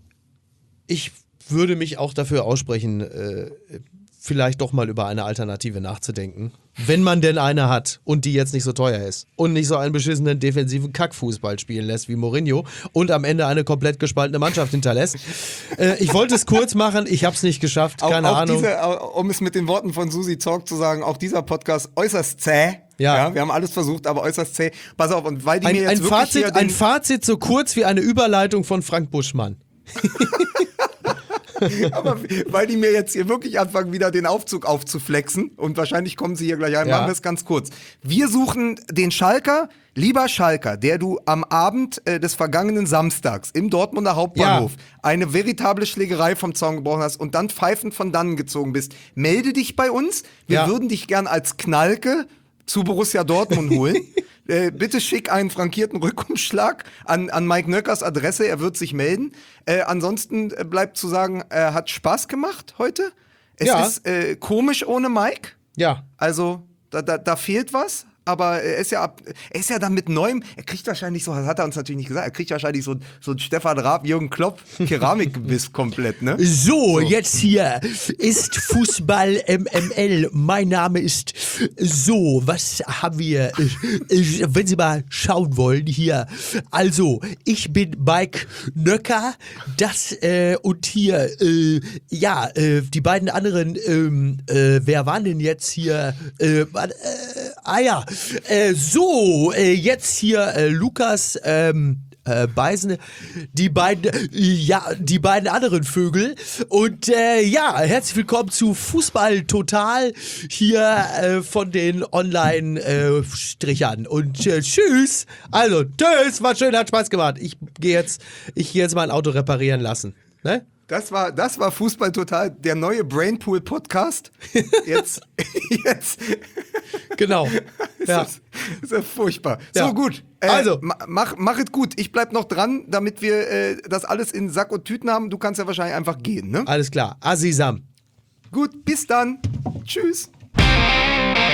ich würde mich auch dafür aussprechen, äh, vielleicht doch mal über eine Alternative nachzudenken. Wenn man denn eine hat und die jetzt nicht so teuer ist und nicht so einen beschissenen defensiven Kackfußball spielen lässt wie Mourinho und am Ende eine komplett gespaltene Mannschaft hinterlässt. äh, ich wollte es kurz machen, ich habe es nicht geschafft, keine auch, auch Ahnung. Diese, um es mit den Worten von Susi Zorg zu sagen, auch dieser Podcast äußerst zäh. Ja. Wir haben alles versucht, aber äußerst zäh. Pass auf, und weil die mir Ein, jetzt ein, wirklich Fazit, hier ein den, Fazit so kurz wie eine Überleitung von Frank Buschmann. Aber weil die mir jetzt hier wirklich anfangen, wieder den Aufzug aufzuflexen und wahrscheinlich kommen sie hier gleich ein, Ja. machen wir es ganz kurz. Wir suchen den Schalker, lieber Schalker, der du am Abend äh, des vergangenen Samstags im Dortmunder Hauptbahnhof Ja. eine veritable Schlägerei vom Zaun gebrochen hast und dann pfeifend von dannen gezogen bist. Melde dich bei uns. Wir Ja. würden dich gern als Knalke zu Borussia Dortmund holen. äh, bitte schick einen frankierten Rückumschlag an, an Mike Nöckers Adresse, er wird sich melden. Äh, ansonsten äh, bleibt zu sagen, äh, hat Spaß gemacht heute. Es Ja. ist äh, komisch ohne Mike. Ja. Also, da, da, da fehlt was. Aber er ist ja ab, er ist ja dann mit neuem, er kriegt wahrscheinlich so, das hat er uns natürlich nicht gesagt, er kriegt wahrscheinlich so, so ein Stefan Raab, Jürgen Klopp Keramikgebiss komplett, ne? So, jetzt hier ist Fußball M M L. Mein Name ist so, was haben wir, äh, wenn Sie mal schauen wollen hier. Also, ich bin Mike Nöcker, das äh, und hier, äh, ja, äh, die beiden anderen, ähm, äh, wer waren denn jetzt hier? Äh, äh, ah ja, äh, so, äh, jetzt hier äh, Lukas, ähm, Äh, Beisen, die beiden, äh, ja, die beiden anderen Vögel. Und äh, ja, herzlich willkommen zu Fußball Total hier äh, von den Online-Strichern. Und äh, tschüss. Also, tschüss, war schön, hat Spaß gemacht. Ich gehe jetzt, ich gehe jetzt mein Auto reparieren lassen. Ne? Das war, das war Fußball Total, der neue Brainpool Podcast. Jetzt, jetzt. Genau. Ist Ja. das, ist das furchtbar. Ja. So, gut. Äh, Also. ma- Mach, mach es gut. Ich bleib noch dran, damit wir äh, das alles in Sack und Tüten haben. Du kannst ja wahrscheinlich einfach gehen, ne? Alles klar. Asisam. Gut, bis dann. Tschüss.